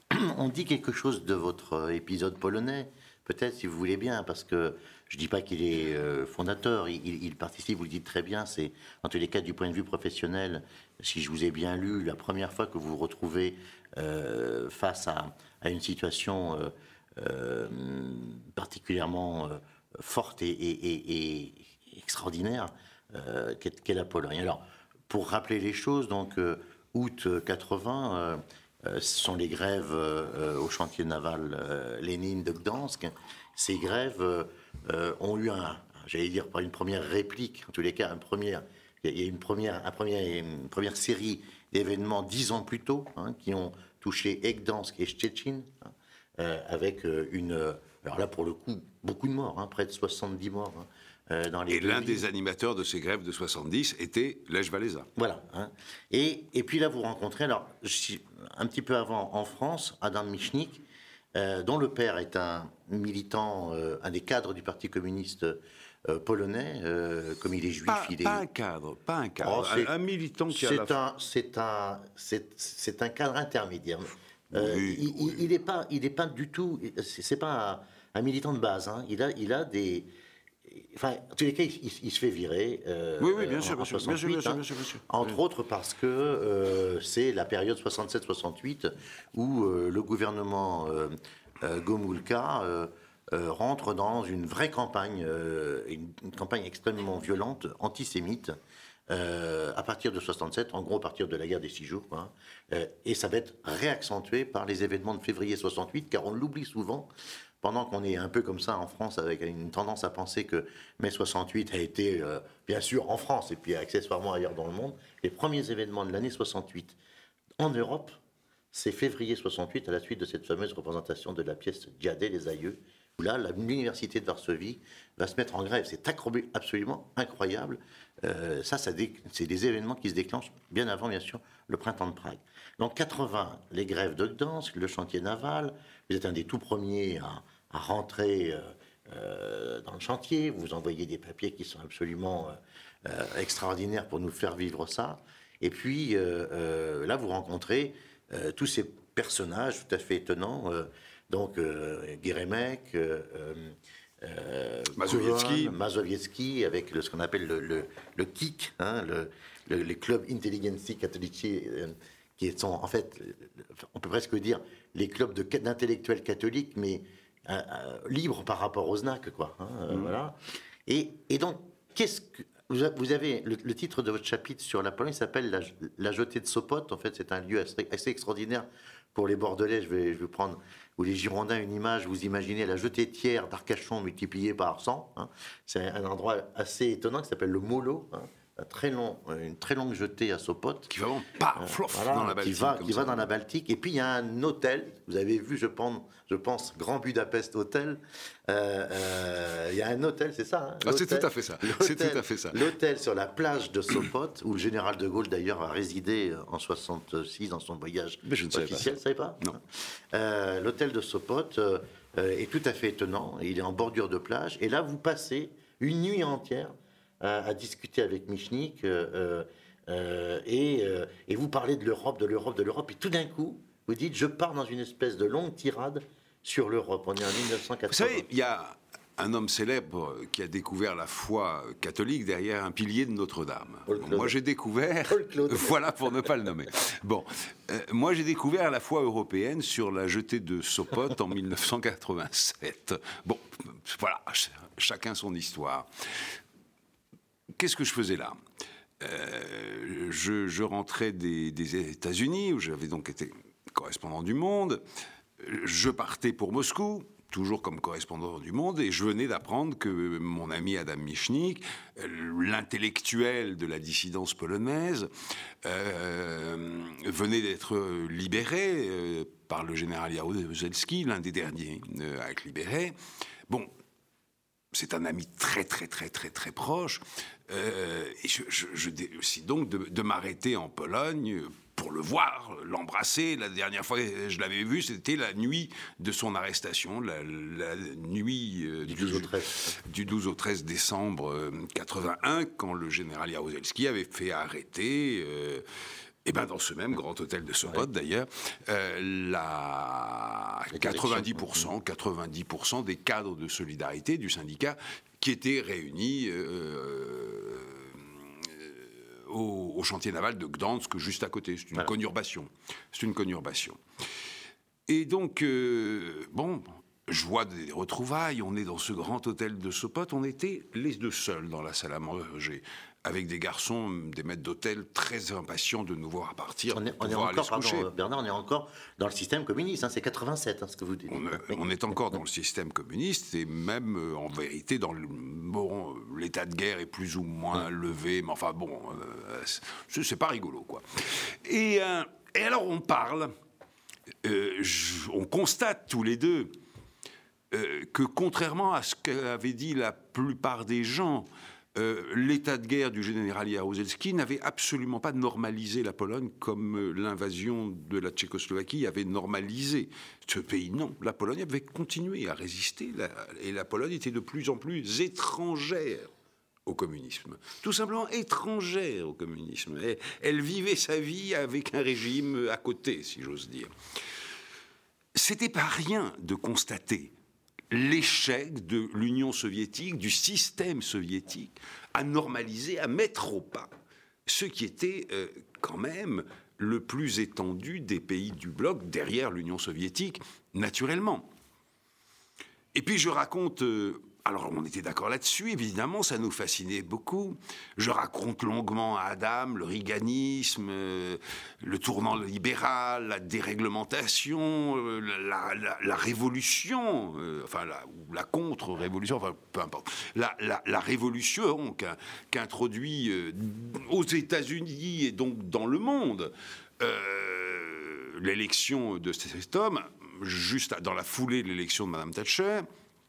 on dit quelque chose de votre épisode polonais, peut-être, si vous voulez bien, parce que je ne dis pas qu'il est euh, fondateur, il, il participe, vous le dites très bien, c'est, en tous les cas, du point de vue professionnel, si je vous ai bien lu, la première fois que vous vous retrouvez euh, face à, à une situation euh, euh, particulièrement euh, forte et, et, et, et extraordinaire, euh, qu'est, qu'est la Pologne. Alors, pour rappeler les choses, donc, euh, août quatre-vingts, euh, Euh, ce sont les grèves euh, au chantier naval euh, Lénine de Gdansk. Ces grèves euh, euh, ont eu un, j'allais dire pas une première réplique, en tous les cas, un premier, il y a une première, un premier, une première série d'événements dix ans plus tôt, hein, qui ont touché et Gdansk et Szczecin, hein, euh, avec une, alors là pour le coup, beaucoup de morts, hein, près de soixante-dix morts. Hein. Dans les et l'un villes. Des animateurs de ces grèves de soixante-dix était Lech Walesa. Voilà. Hein. Et, et puis là, vous rencontrez, alors, un petit peu avant, en France, Adam Michnik, euh, dont le père est un militant, euh, un des cadres du Parti communiste euh, polonais, euh, comme il est juif. Pas, il est... pas un cadre, pas un cadre, oh, un, un militant qui a c'est la... un, c'est, un, c'est, c'est un cadre intermédiaire. Euh, oui, il oui. il n'est pas, il est pas du tout, c'est, c'est pas un, un militant de base. Hein. Il a, il a des... Enfin, en tous les cas, il, il se fait virer. Euh, oui, oui, bien sûr, en, bien, en sûr, bien, sûr, bien, sûr, bien sûr, bien sûr. Entre oui. autres parce que euh, c'est la période soixante-sept soixante-huit où euh, le gouvernement euh, euh, Gomulka euh, euh, rentre dans une vraie campagne, euh, une, une campagne extrêmement violente, antisémite, euh, à partir de soixante-sept, en gros à partir de la guerre des Six Jours. Hein, euh, et ça va être réaccentué par les événements de février soixante-huit, car on l'oublie souvent. Pendant qu'on est un peu comme ça en France, avec une tendance à penser que mai soixante-huit a été, euh, bien sûr, en France et puis accessoirement ailleurs dans le monde, les premiers événements de l'année soixante-huit en Europe, c'est février soixante-huit, à la suite de cette fameuse représentation de la pièce Dziaday, les aïeux, où là, l'université de Varsovie va se mettre en grève. C'est absolument incroyable. Euh, ça, ça dé... c'est des événements qui se déclenchent bien avant, bien sûr, le printemps de Prague. Donc, quatre-vingts, les grèves de Gdansk, le chantier naval. Vous êtes un des tout premiers à, à rentrer euh, euh, dans le chantier. Vous envoyez des papiers qui sont absolument euh, euh, extraordinaires pour nous faire vivre ça. Et puis, euh, euh, là, vous rencontrez euh, tous ces personnages tout à fait étonnants. Euh, donc, euh, Geremek, euh, euh, Mazowiecki. Mazowiecki, avec le, ce qu'on appelle le, le, le K I C, hein, le, le, les clubs Intelligencji Katolici, euh, qui sont en fait, on peut presque dire, les clubs de, d'intellectuels catholiques, mais euh, euh, libres par rapport aux Z N A C, quoi. Hein, euh, mmh. Voilà. Et, et donc, qu'est-ce que... Vous avez le, le titre de votre chapitre sur la Pologne s'appelle la, la jetée de Sopot. En fait, c'est un lieu assez, assez extraordinaire pour les Bordelais. Je vais, je vais prendre, ou les Girondins, une image. Vous imaginez la jetée tiers d'Arcachon multipliée par cent. Hein. C'est un endroit assez étonnant qui s'appelle le Molo. Hein. Un très long, une très longue jetée à Sopot. Qui va vraiment pas euh, voilà, dans la Baltique. Qui va, qui va dans la Baltique. Et puis il y a un hôtel. Vous avez vu, je pense, je pense Grand Budapest Hotel. Euh, euh, il y a un hôtel, c'est ça. Hein, ah, c'est tout à fait ça. C'est tout à fait ça. L'hôtel sur la plage de Sopot, où le général de Gaulle d'ailleurs a résidé en soixante-six dans son voyage Mais je ne officiel. Vous ne savez pas? Non. Euh, l'hôtel de Sopot euh, est tout à fait étonnant. Il est en bordure de plage. Et là, vous passez une nuit entière à, à discuter avec Michnik euh, euh, et, euh, et vous parlez de l'Europe, de l'Europe, de l'Europe. Et tout d'un coup, vous dites, je pars dans une espèce de longue tirade sur l'Europe. On est en mille neuf cent quatre-vingts. Vous savez, il y a un homme célèbre qui a découvert la foi catholique derrière un pilier de Notre-Dame. Bon, moi, j'ai découvert... Voilà, pour ne pas le nommer. Bon, euh, moi, j'ai découvert la foi européenne sur la jetée de Sopot en mille neuf cent quatre-vingt-sept. Bon, voilà, ch- chacun son histoire. Qu'est-ce que je faisais là ? euh, je, je rentrais des, des États-Unis, où j'avais donc été correspondant du Monde. Je partais pour Moscou, toujours comme correspondant du Monde, et je venais d'apprendre que mon ami Adam Michnik, l'intellectuel de la dissidence polonaise, euh, venait d'être libéré euh, par le général Jaruzelski, l'un des derniers euh, à être libéré. Bon, c'est un ami très, très, très, très, très proche. Euh, et je, je, je décide donc de, de m'arrêter en Pologne pour le voir, l'embrasser. La dernière fois que je l'avais vu, c'était la nuit de son arrestation, la, la nuit euh, du, douze au treize. du douze au treize décembre euh, quatre-vingt-un, quand le général Jaruzelski avait fait arrêter euh, Et bien, dans ce même grand hôtel de Sopot, ouais. d'ailleurs, euh, la quatre-vingt-dix pour cent, quatre-vingt-dix pour cent des cadres de solidarité du syndicat qui étaient réunis euh, euh, au, au chantier naval de Gdansk, juste à côté. C'est une voilà. conurbation. C'est une conurbation. Et donc, euh, bon, je vois des retrouvailles. On est dans ce grand hôtel de Sopot. On était les deux seuls dans la salle à manger, avec des garçons, des maîtres d'hôtel très impatients de nous voir partir. On est, on est encore, pardon, Bernard, on est encore dans le système communiste, hein, c'est quatre-vingt-sept, hein, ce que vous dites. On, est, on est encore dans le système communiste, et même, euh, en vérité, dans le, bon, l'état de guerre est plus ou moins levé, mais enfin bon, euh, c'est, c'est pas rigolo, quoi. Et, euh, et alors, on parle, euh, je, on constate tous les deux euh, que, contrairement à ce qu'avaient dit la plupart des gens, Euh, l'état de guerre du général Jaruzelski n'avait absolument pas normalisé la Pologne comme euh, l'invasion de la Tchécoslovaquie avait normalisé ce pays. Non, la Pologne avait continué à résister la, et la Pologne était de plus en plus étrangère au communisme. Tout simplement étrangère au communisme. Et elle vivait sa vie avec un régime à côté, si j'ose dire. C'était pas rien de constater l'échec de l'Union soviétique, du système soviétique, à normaliser, à mettre au pas ce qui était euh, quand même le plus étendu des pays du bloc, derrière l'Union soviétique, naturellement. Et puis je raconte... Euh, alors on était d'accord là-dessus, évidemment, ça nous fascinait beaucoup. Je raconte longuement à Adam le reaganisme, euh, le tournant libéral, la déréglementation, euh, la, la, la révolution, euh, enfin la, ou la contre-révolution, enfin peu importe, la, la, la révolution qu'a, qu'introduit euh, aux États-Unis et donc dans le monde euh, l'élection de cet homme, juste dans la foulée de l'élection de Madame Thatcher.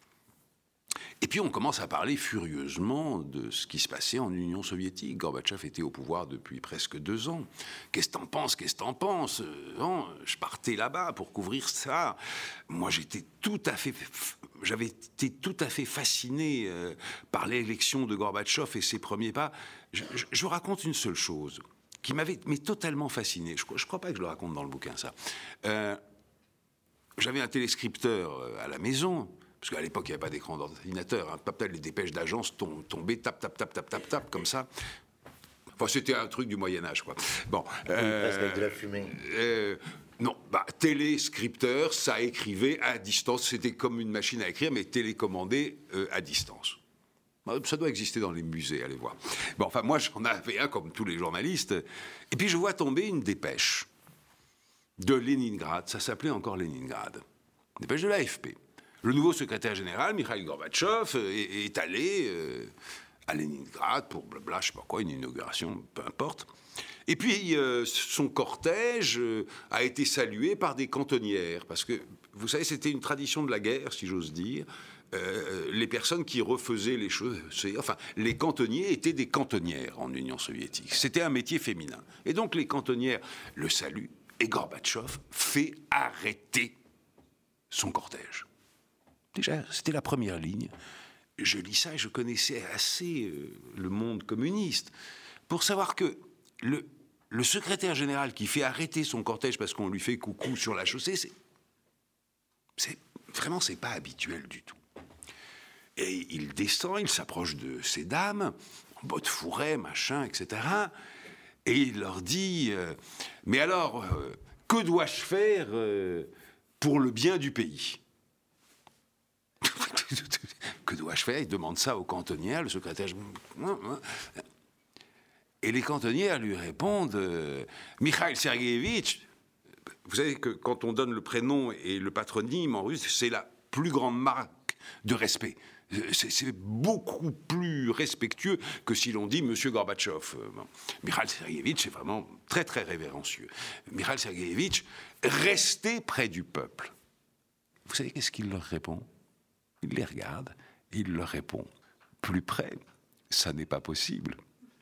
Et puis on commence à parler furieusement de ce qui se passait en Union soviétique. Gorbatchev était au pouvoir depuis presque deux ans. Qu'est-ce que t'en penses ? Qu'est-ce que t'en penses ? Non, je partais là-bas pour couvrir ça. Moi, j'étais tout à fait, j'avais été tout à fait fasciné euh, par l'élection de Gorbatchev et ses premiers pas. Je, je, je vous raconte une seule chose qui m'avait mais totalement fasciné. Je ne crois pas que je le raconte dans le bouquin, ça. Euh, j'avais un téléscripteur à la maison. Parce qu'à l'époque, il n'y avait pas d'écran d'ordinateur. Hein. Peut-être les dépêches d'agence tombaient, tap, tap, tap, tap, tap, tap, comme ça. Enfin, c'était un truc du Moyen-Âge, quoi. Bon. Euh, Presque avec de la fumée. Euh, non, bah, téléscripteur, ça écrivait à distance. C'était comme une machine à écrire, mais télécommandé euh, à distance. Ça doit exister dans les musées, allez voir. Bon, enfin, moi, j'en avais un, comme tous les journalistes. Et puis, je vois tomber une dépêche de Leningrad. Ça s'appelait encore Leningrad. Une dépêche de l'A F P. Le nouveau secrétaire général, Mikhail Gorbatchev, est, est allé euh, à Leningrad pour blabla, je sais pas quoi, une inauguration, peu importe. Et puis, euh, son cortège euh, a été salué par des cantonnières, parce que, vous savez, c'était une tradition de la guerre, si j'ose dire. Euh, les personnes qui refaisaient les choses, enfin, les cantonniers étaient des cantonnières en Union soviétique. C'était un métier féminin. Et donc, les cantonnières le saluent, et Gorbatchev fait arrêter son cortège. Déjà, c'était la première ligne. Je lis ça et je connaissais assez euh, le monde communiste pour savoir que le, le secrétaire général qui fait arrêter son cortège parce qu'on lui fait coucou sur la chaussée, c'est, c'est vraiment, c'est pas habituel du tout. Et il descend, il s'approche de ces dames, en bottes fourrées, machin, et cetera. Et il leur dit euh, « Mais alors, euh, que dois-je faire euh, pour le bien du pays ?» Que dois-je faire ? Il demande ça aux cantonnières, le secrétaire. Et les cantonnières lui répondent euh, Mikhail Sergueïevitch. Vous savez que quand on donne le prénom et le patronyme en russe, c'est la plus grande marque de respect. C'est, c'est beaucoup plus respectueux que si l'on dit Monsieur Gorbatchev. Bon. Mikhail Sergueïevitch, c'est vraiment très très révérencieux. Mikhail Sergueïevitch, restez près du peuple. Vous savez qu'est-ce qu'il leur répond ? Il les regarde et il leur répond « Plus près, ça n'est pas possible ».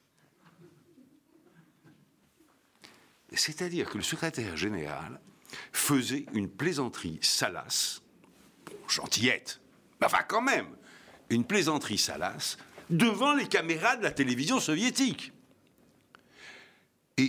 C'est-à-dire que le secrétaire général faisait une plaisanterie salace, bon, gentillette, mais enfin quand même, une plaisanterie salace, devant les caméras de la télévision soviétique. Et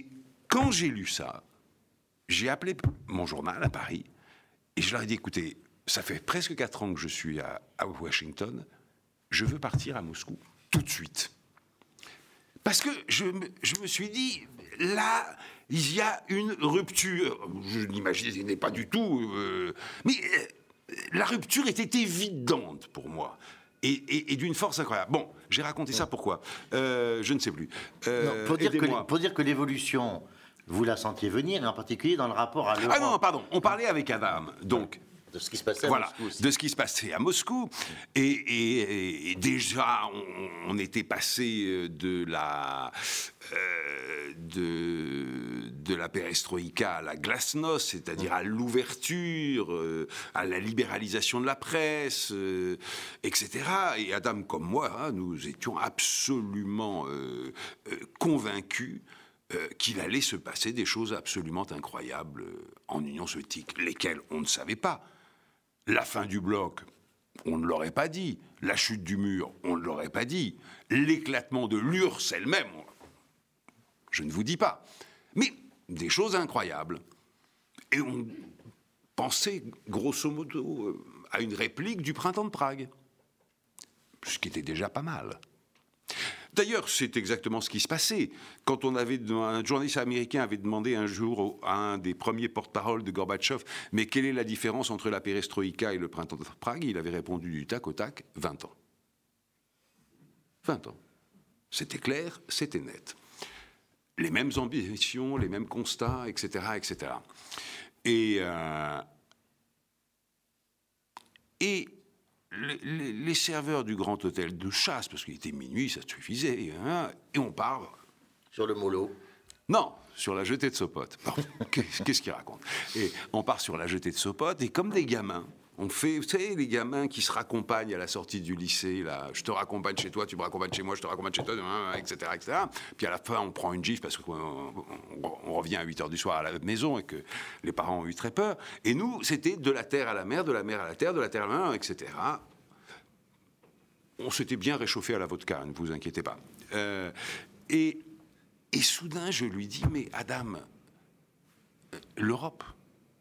quand j'ai lu ça, j'ai appelé mon journal à Paris et je leur ai dit, écoutez, ça fait presque quatre ans que je suis à, à Washington, je veux partir à Moscou tout de suite. Parce que je me, je me suis dit, là, il y a une rupture. Je n'imaginais pas du tout, euh, mais euh, la rupture était évidente pour moi. Et, et, et d'une force incroyable. Bon, j'ai raconté ça pourquoi euh, je ne sais plus. Euh, non, pour, dire que, pour dire que l'évolution, vous la sentiez venir, en particulier dans le rapport à l'Europe. Ah non, pardon, on parlait avec Adam, donc... De ce qui se passait à voilà, Moscou aussi. De ce qui se passait à Moscou. Et, et, et déjà, on, on était passé de la, euh, de, de la perestroïka à la glasnost, c'est-à-dire à l'ouverture, euh, à la libéralisation de la presse, euh, et cetera. Et Adam, comme moi, hein, nous étions absolument euh, euh, convaincus Euh, qu'il allait se passer des choses absolument incroyables euh, en Union soviétique, lesquelles on ne savait pas. La fin du bloc, on ne l'aurait pas dit. La chute du mur, on ne l'aurait pas dit. L'éclatement de l'U R S S elle-même, on... je ne vous dis pas. Mais des choses incroyables. Et on pensait, grosso modo, euh, à une réplique du printemps de Prague. Ce qui était déjà pas mal. D'ailleurs, c'est exactement ce qui se passait. Quand on avait, un journaliste américain avait demandé un jour à un des premiers porte-parole de Gorbatchev, mais quelle est la différence entre la perestroïka et le printemps de Prague ? Il avait répondu du tac au tac, vingt ans. vingt ans. C'était clair, c'était net. Les mêmes ambitions, les mêmes constats, et cetera, et cetera. Et... Euh, et Les, les, les serveurs du grand hôtel de chasse, parce qu'il était minuit, ça suffisait, hein, et on part... Sur le mollo. Non, sur la jetée de Sopot. Bon, qu'est-ce qu'il raconte ? Et on part sur la jetée de Sopot, et comme des gamins, on fait, vous savez, les gamins qui se raccompagnent à la sortie du lycée, là, je te raccompagne chez toi, tu me raccompagnes chez moi, je te raccompagne chez toi, et cetera, et cetera. Puis à la fin, on prend une gifle parce qu'on on, on revient à huit heures du soir à la maison et que les parents ont eu très peur. Et nous, c'était de la terre à la mer, de la mer à la terre, de la terre à la mer, et cetera. On s'était bien réchauffé à la vodka, ne vous inquiétez pas. Euh, et, et soudain, je lui dis, mais Adam, l'Europe.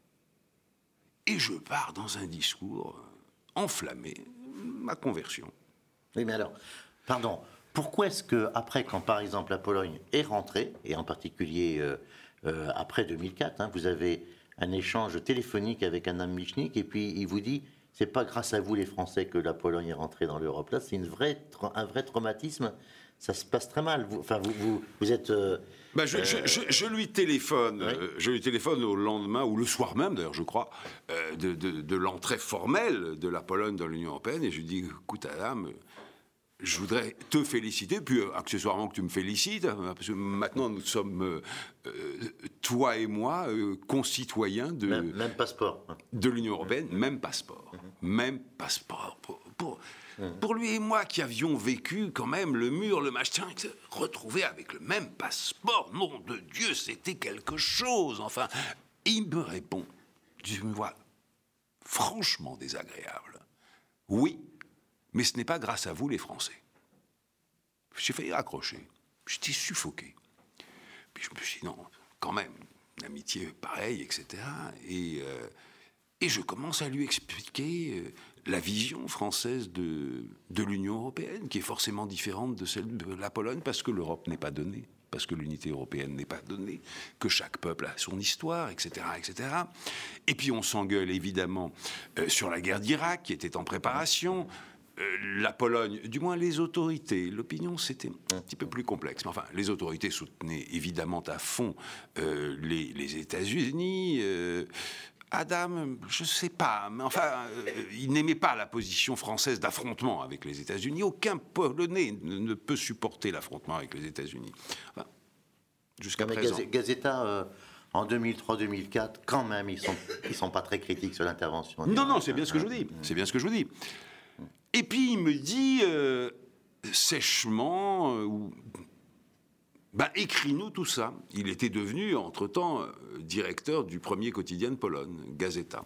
Et je pars dans un discours enflammé, ma conversion. Oui, mais alors, pardon, pourquoi est-ce que après, quand par exemple la Pologne est rentrée, et en particulier euh, euh, après deux mille quatre, hein, vous avez un échange téléphonique avec Adam Michnik, et puis il vous dit, c'est pas grâce à vous les Français que la Pologne est rentrée dans l'Europe. Là, c'est une vraie, un vrai traumatisme. Ça se passe très mal. Vous, enfin, vous, vous, vous êtes. Euh, ben je, euh, je, je, je lui téléphone. Oui. Euh, je lui téléphone au lendemain ou le soir même, d'ailleurs, je crois, euh, de, de, de l'entrée formelle de la Pologne dans l'Union européenne, et je lui dis, écoute, Adam, je voudrais te féliciter, puis euh, accessoirement que tu me félicites, hein, parce que maintenant nous sommes euh, euh, toi et moi euh, concitoyens de même, même passeport de l'Union européenne, mmh. même passeport, mmh. même passeport. Pour, pour, Pour lui et moi qui avions vécu quand même le mur, le machin, retrouver avec le même passeport, nom de Dieu, c'était quelque chose. Enfin, il me répond, je me vois franchement désagréable. Oui, mais ce n'est pas grâce à vous les Français. J'ai failli raccrocher, j'étais suffoqué. Puis je me suis dit non, quand même, une amitié pareille, et cetera. Et, euh, et je commence à lui expliquer... Euh, la vision française de, de l'Union européenne, qui est forcément différente de celle de la Pologne, parce que l'Europe n'est pas donnée, parce que l'unité européenne n'est pas donnée, que chaque peuple a son histoire, et cetera, et cetera. Et puis on s'engueule évidemment euh, sur la guerre d'Irak, qui était en préparation. Euh, la Pologne, du moins les autorités, l'opinion c'était un petit peu plus complexe. Mais enfin, les autorités soutenaient évidemment à fond euh, les, les États-Unis. Euh, Adam, je ne sais pas, mais enfin, euh, il n'aimait pas la position française d'affrontement avec les États-Unis. Aucun Polonais ne, ne peut supporter l'affrontement avec les États-Unis. Enfin, jusqu'à mais présent. Gazeta, euh, en deux mille trois deux mille quatre, quand même, ils ne sont, ils sont pas très critiques sur l'intervention. Non, non, c'est bien ce que je vous dis. C'est bien ce que je vous dis. Et puis, il me dit, euh, sèchement... Euh, ou, Ben, écris-nous tout ça. Il était devenu, entre-temps, euh, directeur du premier quotidien de Pologne, Gazeta.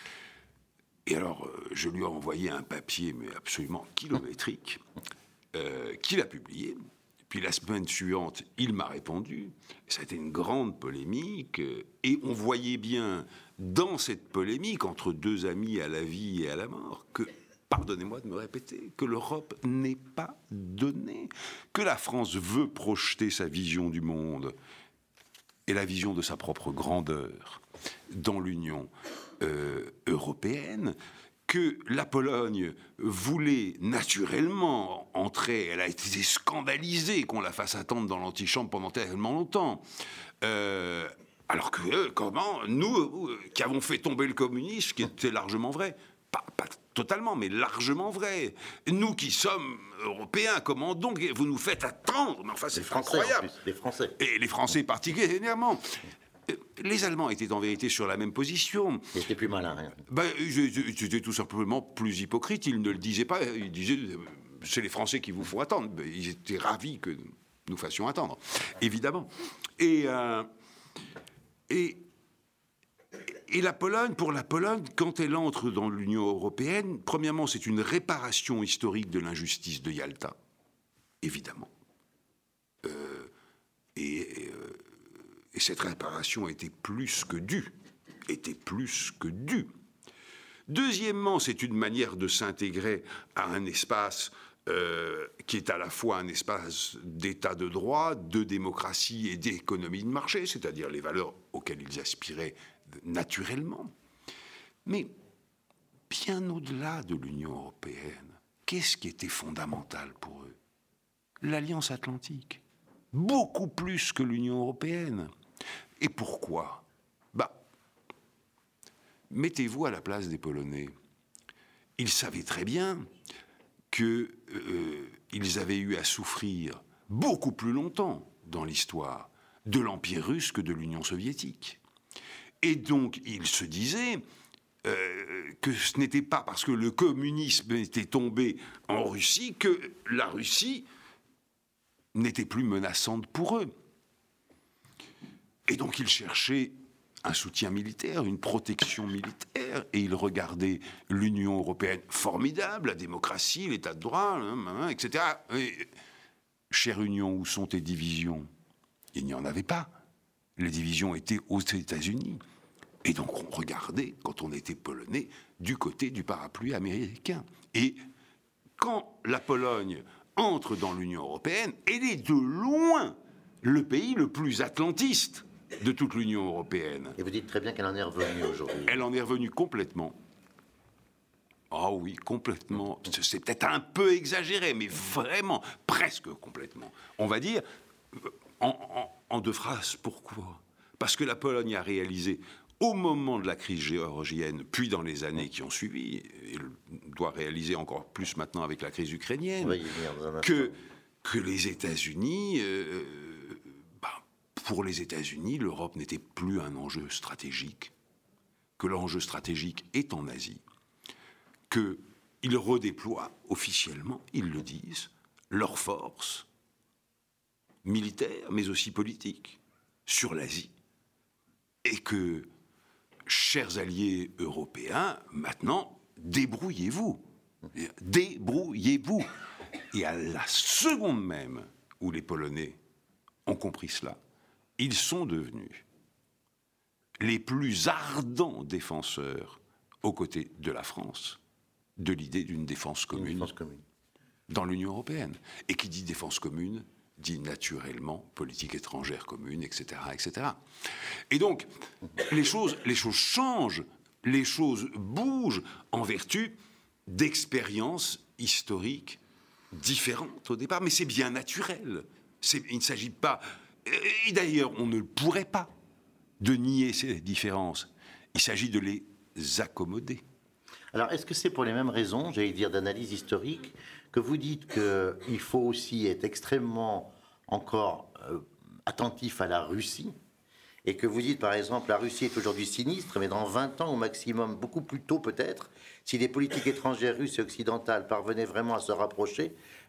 Et alors, euh, je lui ai envoyé un papier, mais absolument kilométrique, euh, qu'il a publié. Puis la semaine suivante, il m'a répondu. Ça a été une grande polémique. Et on voyait bien dans cette polémique entre deux amis à la vie et à la mort que, pardonnez-moi de me répéter, que l'Europe n'est pas donnée, que la France veut projeter sa vision du monde et la vision de sa propre grandeur dans l'Union euh, européenne, que la Pologne voulait naturellement entrer. Elle a été scandalisée qu'on la fasse attendre dans l'antichambre pendant tellement longtemps. Euh, alors que, euh, comment, nous, euh, qui avons fait tomber le communisme, ce qui était largement vrai, pas, pas totalement, mais largement vrai. Nous qui sommes européens, comment donc vous nous faites attendre? Mais enfin, c'est incroyable. En plus, les Français. Et les Français particulièrement. Les Allemands étaient en vérité sur la même position. Ils étaient plus malins. Hein. Ben, ils étaient tout simplement plus hypocrites. Ils ne le disaient pas. Ils disaient, c'est les Français qui vous font attendre. Ils étaient ravis que nous fassions attendre, évidemment. Et, euh, et, et la Pologne, pour la Pologne, quand elle entre dans l'Union européenne, premièrement, c'est une réparation historique de l'injustice de Yalta, évidemment. Euh, et... et euh, Et cette réparation était plus que due, était plus que due. Deuxièmement, c'est une manière de s'intégrer à un espace euh, qui est à la fois un espace d'état de droit, de démocratie et d'économie de marché, c'est-à-dire les valeurs auxquelles ils aspiraient naturellement. Mais bien au-delà de l'Union européenne, qu'est-ce qui était fondamental pour eux? L'Alliance atlantique. Beaucoup plus que l'Union européenne. Et pourquoi? Bah, mettez-vous à la place des Polonais. Ils savaient très bien qu'ils euh, avaient eu à souffrir beaucoup plus longtemps dans l'histoire de l'Empire russe que de l'Union soviétique. Et donc, ils se disaient euh, que ce n'était pas parce que le communisme était tombé en Russie que la Russie n'était plus menaçante pour eux. Et donc ils cherchaient un soutien militaire, une protection militaire, et ils regardaient l'Union européenne formidable, la démocratie, l'état de droit, hein, et cetera. Et, chère Union, où sont tes divisions? Il n'y en avait pas. Les divisions étaient aux États-Unis. Et donc on regardait, quand on était polonais, du côté du parapluie américain. Et quand la Pologne entre dans l'Union européenne, elle est de loin le pays le plus atlantiste de toute l'Union européenne. Et vous dites très bien qu'elle en est revenue aujourd'hui. Elle en est revenue complètement. Ah oui, complètement. C'est peut-être un peu exagéré, mais vraiment, presque complètement. On va dire, en, en, en deux phrases, pourquoi? Parce que la Pologne a réalisé, au moment de la crise géorgienne, puis dans les années qui ont suivi, elle doit réaliser encore plus maintenant avec la crise ukrainienne, que, que les États-Unis, euh, bah, pour les États-Unis, l'Europe n'était plus un enjeu stratégique, que l'enjeu stratégique est en Asie, qu'ils redéploient officiellement, ils le disent, leurs forces militaires, mais aussi politiques, sur l'Asie, et que chers alliés européens, maintenant, débrouillez-vous. Débrouillez-vous. Et à la seconde même où les Polonais ont compris cela, ils sont devenus les plus ardents défenseurs aux côtés de la France de l'idée d'une défense commune, défense commune dans l'Union européenne. Et qui dit défense commune dit naturellement politique étrangère commune, et cetera, et cetera. Et donc, les choses, les choses changent, les choses bougent en vertu d'expériences historiques différentes au départ, mais c'est bien naturel. C'est, il ne s'agit pas... Et d'ailleurs, on ne pourrait pas de nier ces différences. Il s'agit de les accommoder. Alors, est-ce que c'est pour les mêmes raisons, j'allais dire, d'analyse historique, que vous dites qu'il faut aussi être extrêmement encore euh, attentif à la Russie, et que vous dites, par exemple, la Russie est aujourd'hui sinistre, mais dans vingt ans au maximum, beaucoup plus tôt peut-être, si les politiques étrangères russes et occidentales parvenaient vraiment à se rapprocher,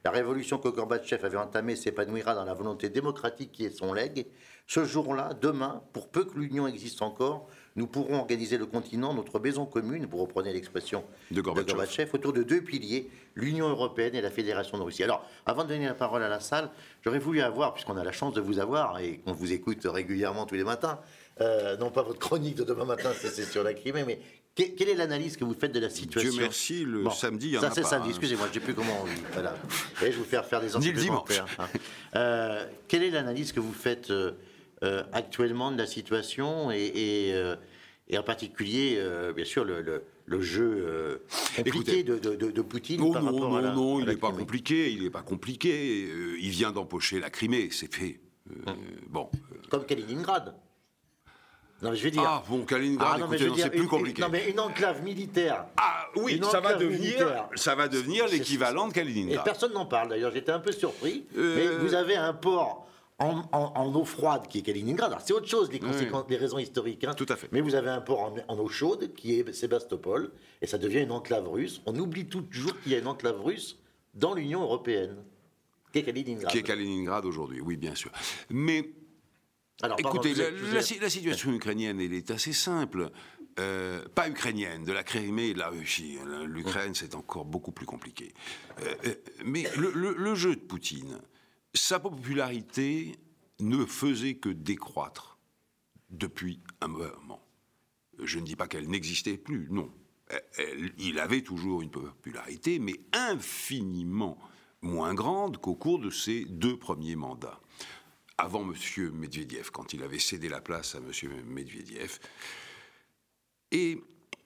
La révolution que Gorbatchev avait entamée s'épanouira dans la volonté démocratique qui est son legs. Ce jour-là, demain, pour peu que l'Union existe encore, nous pourrons organiser le continent, notre maison commune, pour reprendre l'expression de Gorbatchev. de Gorbatchev, autour de deux piliers, l'Union européenne et la Fédération de Russie. Alors, avant de donner la parole à la salle, j'aurais voulu avoir, puisqu'on a la chance de vous avoir et qu'on vous écoute régulièrement tous les matins, euh, non pas votre chronique de demain matin, c'est, c'est sur la Crimée, mais quelle est l'analyse que vous faites de la situation? Dieu merci, le bon, samedi, il y en ça, a pas. Ça, c'est samedi, hein. excusez-moi, je ne sais plus comment on dit. Voilà. Et je vais vous faire faire des enseignements. Ni le dimanche. Hein. Euh, quelle est l'analyse que vous faites euh, euh, actuellement de la situation et, et, euh, et en particulier, euh, bien sûr, le, le, le jeu euh, compliqué Écoutez, de, de, de, de Poutine oh par non, rapport non, à la non, à il la n'est pas Crimée. compliqué, il n'est pas compliqué. Euh, il vient d'empocher la Crimée, c'est fait. Euh, hum. Bon. Euh, Comme Kaliningrad. Non, mais je veux dire. Ah, bon, Kaliningrad, Ah, non, mais écoutez, je veux non, dire, c'est plus une- compliqué. Non, mais une enclave militaire. Ah oui, Une ça va, enclave devenir, militaire. ça va devenir C'est- l'équivalent de Et Kaliningrad. personne n'en parle d'ailleurs, j'étais un peu surpris. Euh, Mais vous avez un port en, en- en eau froide qui est Kaliningrad. Alors c'est autre chose, les conséquences, les raisons historiques. hein. Tout à fait. Mais vous avez un port en, en eau chaude qui est Sébastopol, et ça devient une enclave russe. On oublie toujours qu'il y a une enclave russe dans l'Union européenne, qui est Kaliningrad. Qui est Kaliningrad aujourd'hui, oui, bien sûr. Mais Alors, pardon, écoutez, vous la, êtes- vous la- êtes- la situation ukrainienne, elle est assez simple. Euh, pas ukrainienne, de la Crimée et de la Russie. L'Ukraine, c'est encore beaucoup plus compliqué. Euh, euh, mais le, le- le jeu de Poutine, sa popularité ne faisait que décroître depuis un moment. Je ne dis pas qu'elle n'existait plus, non. Elle- elle- il avait toujours une popularité, mais infiniment moins grande qu'au cours de ses deux premiers mandats. Avant M. Medvedev, quand il avait cédé la place à M. Medvedev. Et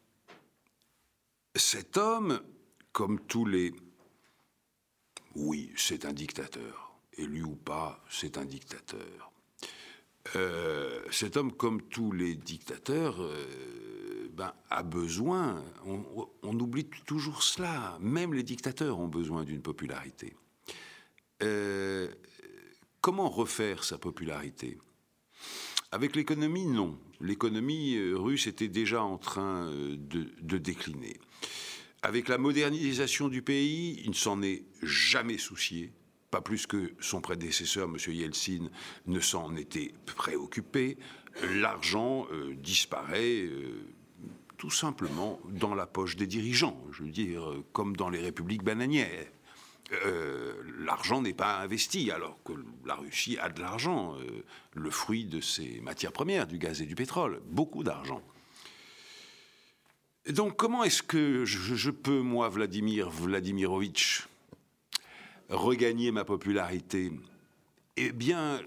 cet homme, comme tous les... Oui, c'est un dictateur. Élu ou pas, c'est un dictateur. Euh, cet homme, comme tous les dictateurs, euh, ben, a besoin... On, on oublie toujours cela. Même les dictateurs ont besoin d'une popularité. Euh, comment refaire sa popularité ? Avec l'économie, non. L'économie russe était déjà en train de, de décliner. Avec la modernisation du pays, il ne s'en est jamais soucié, pas plus que son prédécesseur, M. Yeltsin, ne s'en était préoccupé. L'argent euh, disparaît euh, tout simplement dans la poche des dirigeants, je veux dire, comme dans les républiques bananières. Euh, l'argent n'est pas investi, alors que la Russie a de l'argent, euh, le fruit de ses matières premières, du gaz et du pétrole, beaucoup d'argent. Donc comment est-ce que je, je peux, moi, Vladimir Vladimirovitch, regagner ma popularité ? Eh bien,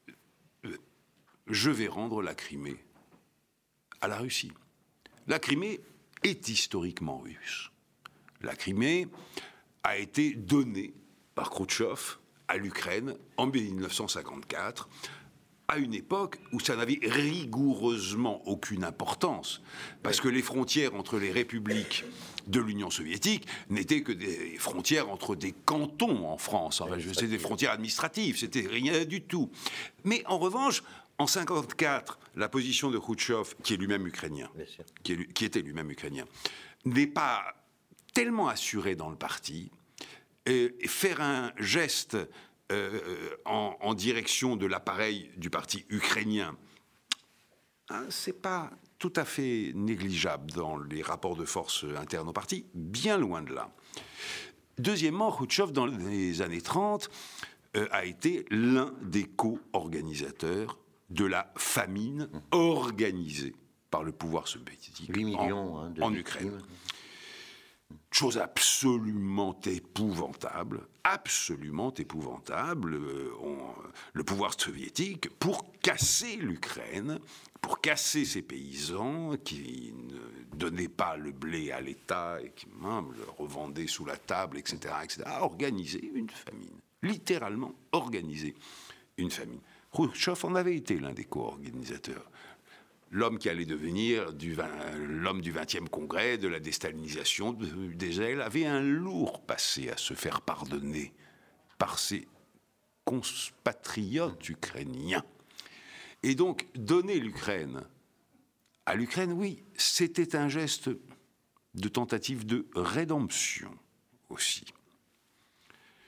je vais rendre la Crimée à la Russie. La Crimée est historiquement russe. La Crimée a été donnée par Khrouchtchev à l'Ukraine en dix-neuf cent cinquante-quatre, à une époque où ça n'avait rigoureusement aucune importance, parce que les frontières entre les républiques de l'Union soviétique n'étaient que des frontières entre des cantons en France. Enfin, c'était des frontières administratives, c'était rien du tout. Mais en revanche, en cinquante-quatre, la position de Khrouchtchev, qui est lui-même ukrainien, qui, est, qui était lui-même ukrainien, n'est pas tellement assuré dans le parti, et faire un geste euh, en, en direction de l'appareil du parti ukrainien, hein, c'est pas tout à fait négligeable dans les rapports de force internes au parti, bien loin de là. Deuxièmement, Khrouchtchev, dans les années trente, euh, a été l'un des co-organisateurs de la famine organisée par le pouvoir soviétique huit millions, en, hein, de en victimes. Ukraine. Chose absolument épouvantable, absolument épouvantable. Euh, on, le pouvoir soviétique, pour casser l'Ukraine, pour casser ces paysans qui ne donnaient pas le blé à l'État et qui même le revendaient sous la table, et cetera, et cetera, a organisé une famine. Littéralement organisé une famine. Khrouchtchev en avait été l'un des co-organisateurs. L'homme qui allait devenir du vingt, l'homme du vingtième congrès, de la déstalinisation des ailes, avait un lourd passé à se faire pardonner par ses compatriotes ukrainiens. Et donc, donner l'Ukraine à l'Ukraine, oui, c'était un geste de tentative de rédemption aussi.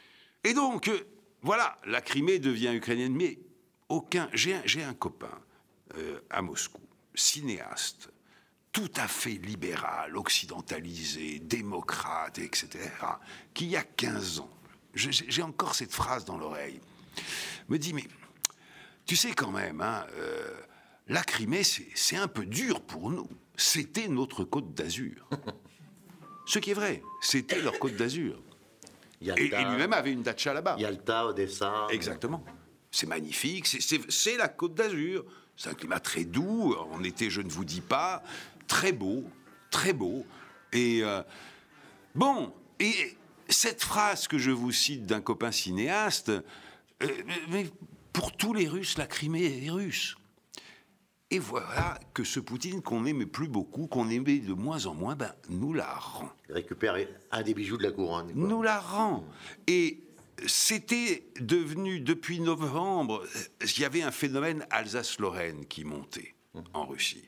Et donc, euh, voilà, la Crimée devient ukrainienne, mais aucun... J'ai un, j'ai un copain euh, à Moscou, cinéaste, tout à fait libéral, occidentalisé, démocrate, et cetera, qui, il y a quinze ans, j'ai, j'ai encore cette phrase dans l'oreille, me dit, mais tu sais quand même, hein, euh, la Crimée, c'est, c'est un peu dur pour nous. C'était notre Côte d'Azur. Ce qui est vrai, c'était leur Côte d'Azur. Yalta, et, et lui-même avait une datcha là-bas. Yalta, Odessa. Exactement. C'est magnifique, c'est, c'est, c'est la Côte d'Azur. C'est un climat très doux, en été, je ne vous dis pas, très beau, très beau. Et euh, bon, et cette phrase que je vous cite d'un copain cinéaste, euh, mais pour tous les Russes, la Crimée est russe. Et voilà que ce Poutine qu'on n'aimait plus beaucoup, qu'on aimait de moins en moins, ben, nous la rend. Il récupère un des bijoux de la couronne. Quoi. Nous la rend. Et c'était devenu, depuis novembre, il y avait un phénomène Alsace-Lorraine qui montait en Russie.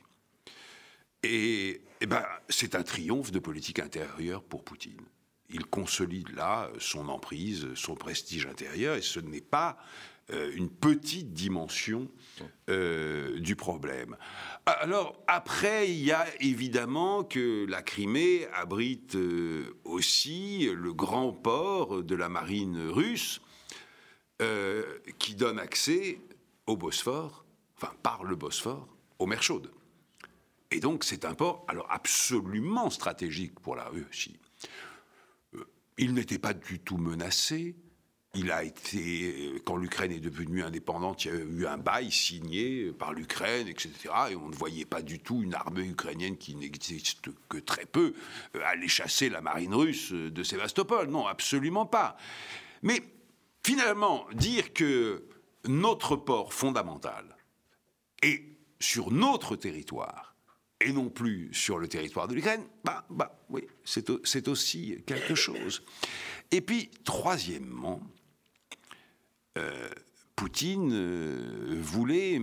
Et, et ben, c'est un triomphe de politique intérieure pour Poutine. Il consolide là son emprise, son prestige intérieur, et ce n'est pas euh, une petite dimension euh, du problème. Alors, après, il y a évidemment que la Crimée abrite euh, aussi le grand port de la marine russe, euh, qui donne accès au Bosphore, enfin, par le Bosphore, aux mers chaudes. Et donc, c'est un port, alors, absolument stratégique pour la Russie. Il n'était pas du tout menacé. Il a été, quand l'Ukraine est devenue indépendante, il y a eu un bail signé par l'Ukraine, et cetera. Et on ne voyait pas du tout une armée ukrainienne qui n'existe que très peu aller chasser la marine russe de Sébastopol. Non, absolument pas. Mais finalement, dire que notre port fondamental est sur notre territoire, et non plus sur le territoire de l'Ukraine, bah, bah oui, c'est, c'est aussi quelque chose. Et puis, troisièmement, euh, Poutine euh, voulait,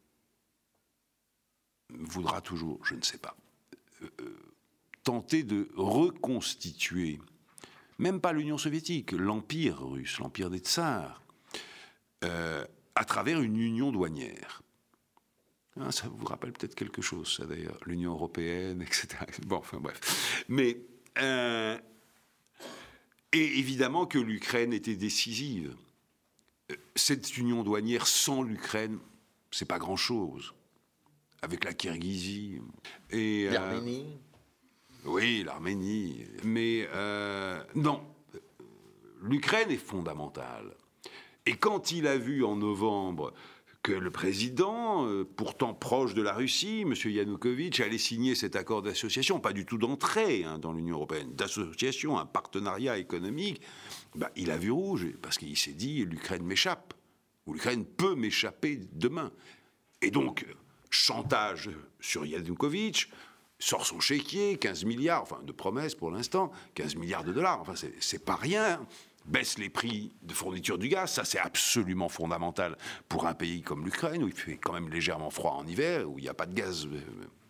voudra toujours, je ne sais pas, euh, tenter de reconstituer, même pas l'Union soviétique, l'Empire russe, l'Empire des tsars, euh, à travers une union douanière. Ça vous rappelle peut-être quelque chose, ça d'ailleurs, l'Union européenne, et cetera. Bon, enfin bref. Mais, euh, et évidemment que l'Ukraine était décisive. Cette union douanière sans l'Ukraine, c'est pas grand-chose. Avec la Kirghizie. Et, L'Arménie euh, Oui, l'Arménie. Mais euh, non, l'Ukraine est fondamentale. Et quand il a vu en novembre que le président, euh, pourtant proche de la Russie, M. Yanukovych, allait signer cet accord d'association, pas du tout d'entrée hein, dans l'Union européenne, d'association, un partenariat économique, bah, il a vu rouge, parce qu'il s'est dit, l'Ukraine m'échappe, ou l'Ukraine peut m'échapper demain. Et donc, chantage sur Yanukovych, sort son chéquier, quinze milliards, enfin de promesses pour l'instant, quinze milliards de dollars, enfin c'est, c'est pas rien. Baisse les prix de fourniture du gaz, ça c'est absolument fondamental pour un pays comme l'Ukraine, où il fait quand même légèrement froid en hiver, où il n'y a pas de gaz. Le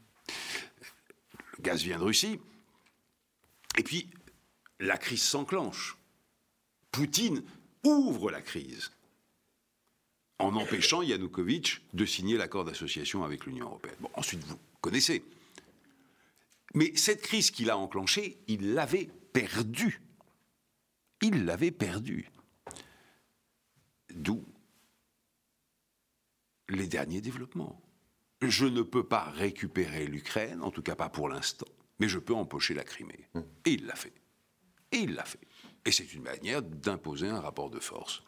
gaz vient de Russie. Et puis, la crise s'enclenche. Poutine ouvre la crise en empêchant Yanukovych de signer l'accord d'association avec l'Union européenne. Bon, ensuite, vous connaissez. Mais cette crise qu'il a enclenchée, il l'avait perdue. Il l'avait perdue. D'où les derniers développements. Je ne peux pas récupérer l'Ukraine, en tout cas pas pour l'instant, mais je peux empocher la Crimée. Et il l'a fait. Et il l'a fait. Et c'est une manière d'imposer un rapport de force.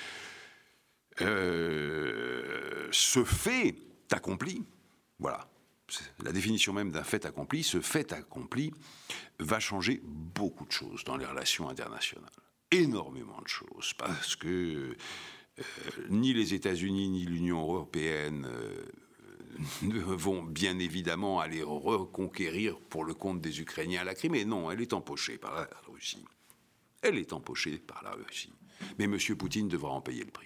Euh, ce fait accompli, voilà, la définition même d'un fait accompli, ce fait accompli va changer beaucoup de choses dans les relations internationales. Énormément de choses, parce que euh, ni les États-Unis ni l'Union européenne euh, ne vont bien évidemment aller reconquérir pour le compte des Ukrainiens la Crimée. Non, elle est empochée par la Russie. Elle est empochée par la Russie. Mais M. Poutine devra en payer le prix.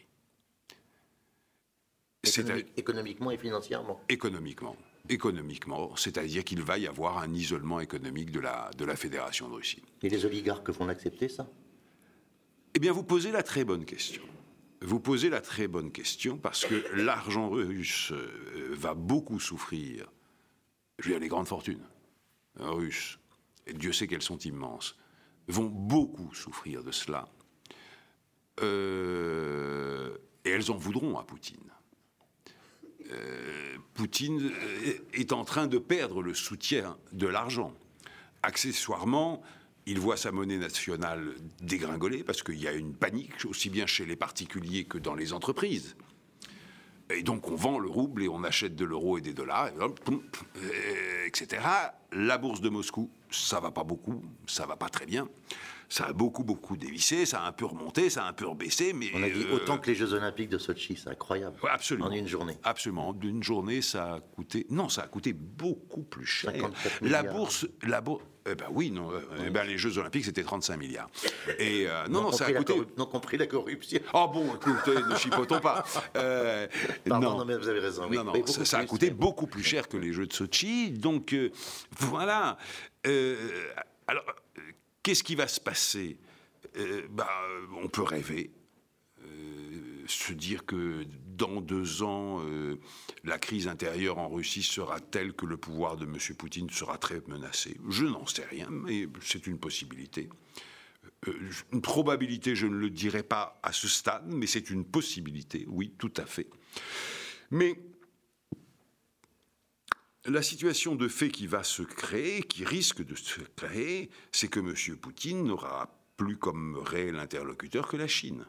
Économique, économiquement et financièrement. Économiquement. Économiquement, c'est-à-dire qu'il va y avoir un isolement économique de la, de la Fédération de Russie. Et les oligarques vont l'accepter, ça ? Eh bien, vous posez la très bonne question. Vous posez la très bonne question parce que l'argent russe va beaucoup souffrir. Je veux dire, les grandes fortunes russes, et Dieu sait qu'elles sont immenses, vont beaucoup souffrir de cela. Euh, et elles en voudront à Poutine. Euh, Poutine est en train de perdre le soutien de l'argent. Accessoirement, il voit sa monnaie nationale dégringoler parce qu'il y a une panique, aussi bien chez les particuliers que dans les entreprises. Et donc on vend le rouble et on achète de l'euro et des dollars, et cetera. La bourse de Moscou, ça va pas beaucoup, ça va pas très bien. Ça a beaucoup, beaucoup dévissé, ça a un peu remonté, ça a un peu rebaissé, mais... On a dit euh, autant que les Jeux Olympiques de Sotchi, c'est incroyable. Absolument. En une journée. Absolument. D'une journée, ça a coûté... Non, ça a coûté beaucoup plus cher. cinquante-quatre La milliards. bourse... La bourse eh ben oui, non, euh, eh ben les Jeux Olympiques, c'était trente-cinq milliards. Et euh, non, non, ça a coûté... Corru- non compris la corruption. Oh bon, écoutez, ne chipotons pas. Euh, Pardon, non. non, mais vous avez raison. Oui. Non, non, Oui, beaucoup ça, ça a plus, coûté mais- beaucoup plus cher que les Jeux de Sotchi. Donc, euh, voilà. Euh, alors, euh, qu'est-ce qui va se passer ? Euh, bah, on peut rêver, euh, se dire que dans deux ans, euh, la crise intérieure en Russie sera telle que le pouvoir de M. Poutine sera très menacé. Je n'en sais rien, mais c'est une possibilité. Euh, une probabilité, je ne le dirai pas à ce stade, mais c'est une possibilité, oui, tout à fait. Mais la situation de fait qui va se créer, qui risque de se créer, c'est que M. Poutine n'aura plus comme réel interlocuteur que la Chine.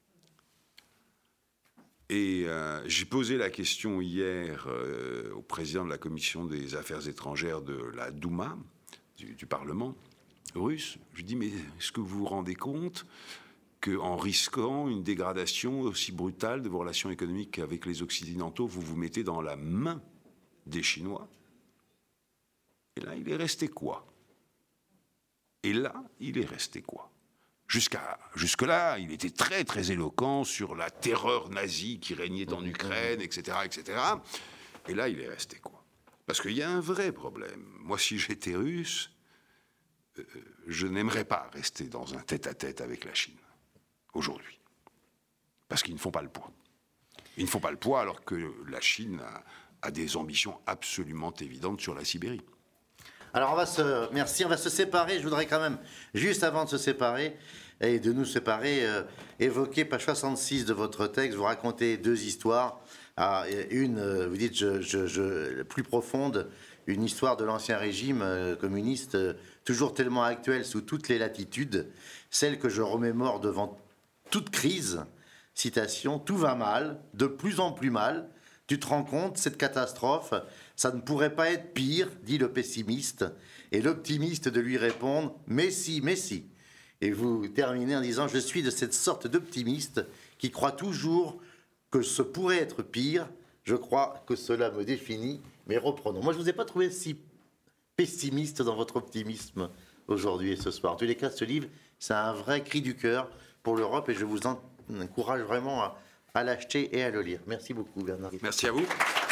Et euh, j'ai posé la question hier euh, au président de la commission des affaires étrangères de la Douma, du, du Parlement russe. Je lui dis, mais est-ce que vous vous rendez compte qu'en risquant une dégradation aussi brutale de vos relations économiques avec les Occidentaux, vous vous mettez dans la main des Chinois? Et là, il est resté quoi? Et là, il est resté quoi? Jusqu'à, jusque-là, il était très, très éloquent sur la terreur nazie qui régnait en Ukraine, et cetera, et cetera. Et là, il est resté quoi? Parce qu'il y a un vrai problème. Moi, si j'étais russe, euh, je n'aimerais pas rester dans un tête-à-tête avec la Chine, aujourd'hui. Parce qu'ils ne font pas le poids. Ils ne font pas le poids alors que la Chine a, a des ambitions absolument évidentes sur la Sibérie. Alors on va se, merci, on va se séparer. Je voudrais quand même, juste avant de se séparer et de nous séparer, euh, évoquer page soixante-six de votre texte. Vous racontez deux histoires. Ah, une, euh, vous dites, je, je, je, plus profonde, une histoire de l'ancien régime euh, communiste, euh, toujours tellement actuelle sous toutes les latitudes, celle que je remémore devant toute crise. Citation, tout va mal, de plus en plus mal. Tu te rends compte, cette catastrophe, ça ne pourrait pas être pire, dit le pessimiste, et l'optimiste de lui répondre « mais si, mais si ». Et vous terminez en disant « je suis de cette sorte d'optimiste qui croit toujours que ce pourrait être pire, je crois que cela me définit, mais reprenons ». Moi, je ne vous ai pas trouvé si pessimiste dans votre optimisme aujourd'hui et ce soir. En tous les cas, ce livre, c'est un vrai cri du cœur pour l'Europe et je vous encourage vraiment à, à l'acheter et à le lire. Merci beaucoup, Bernard. Merci à vous.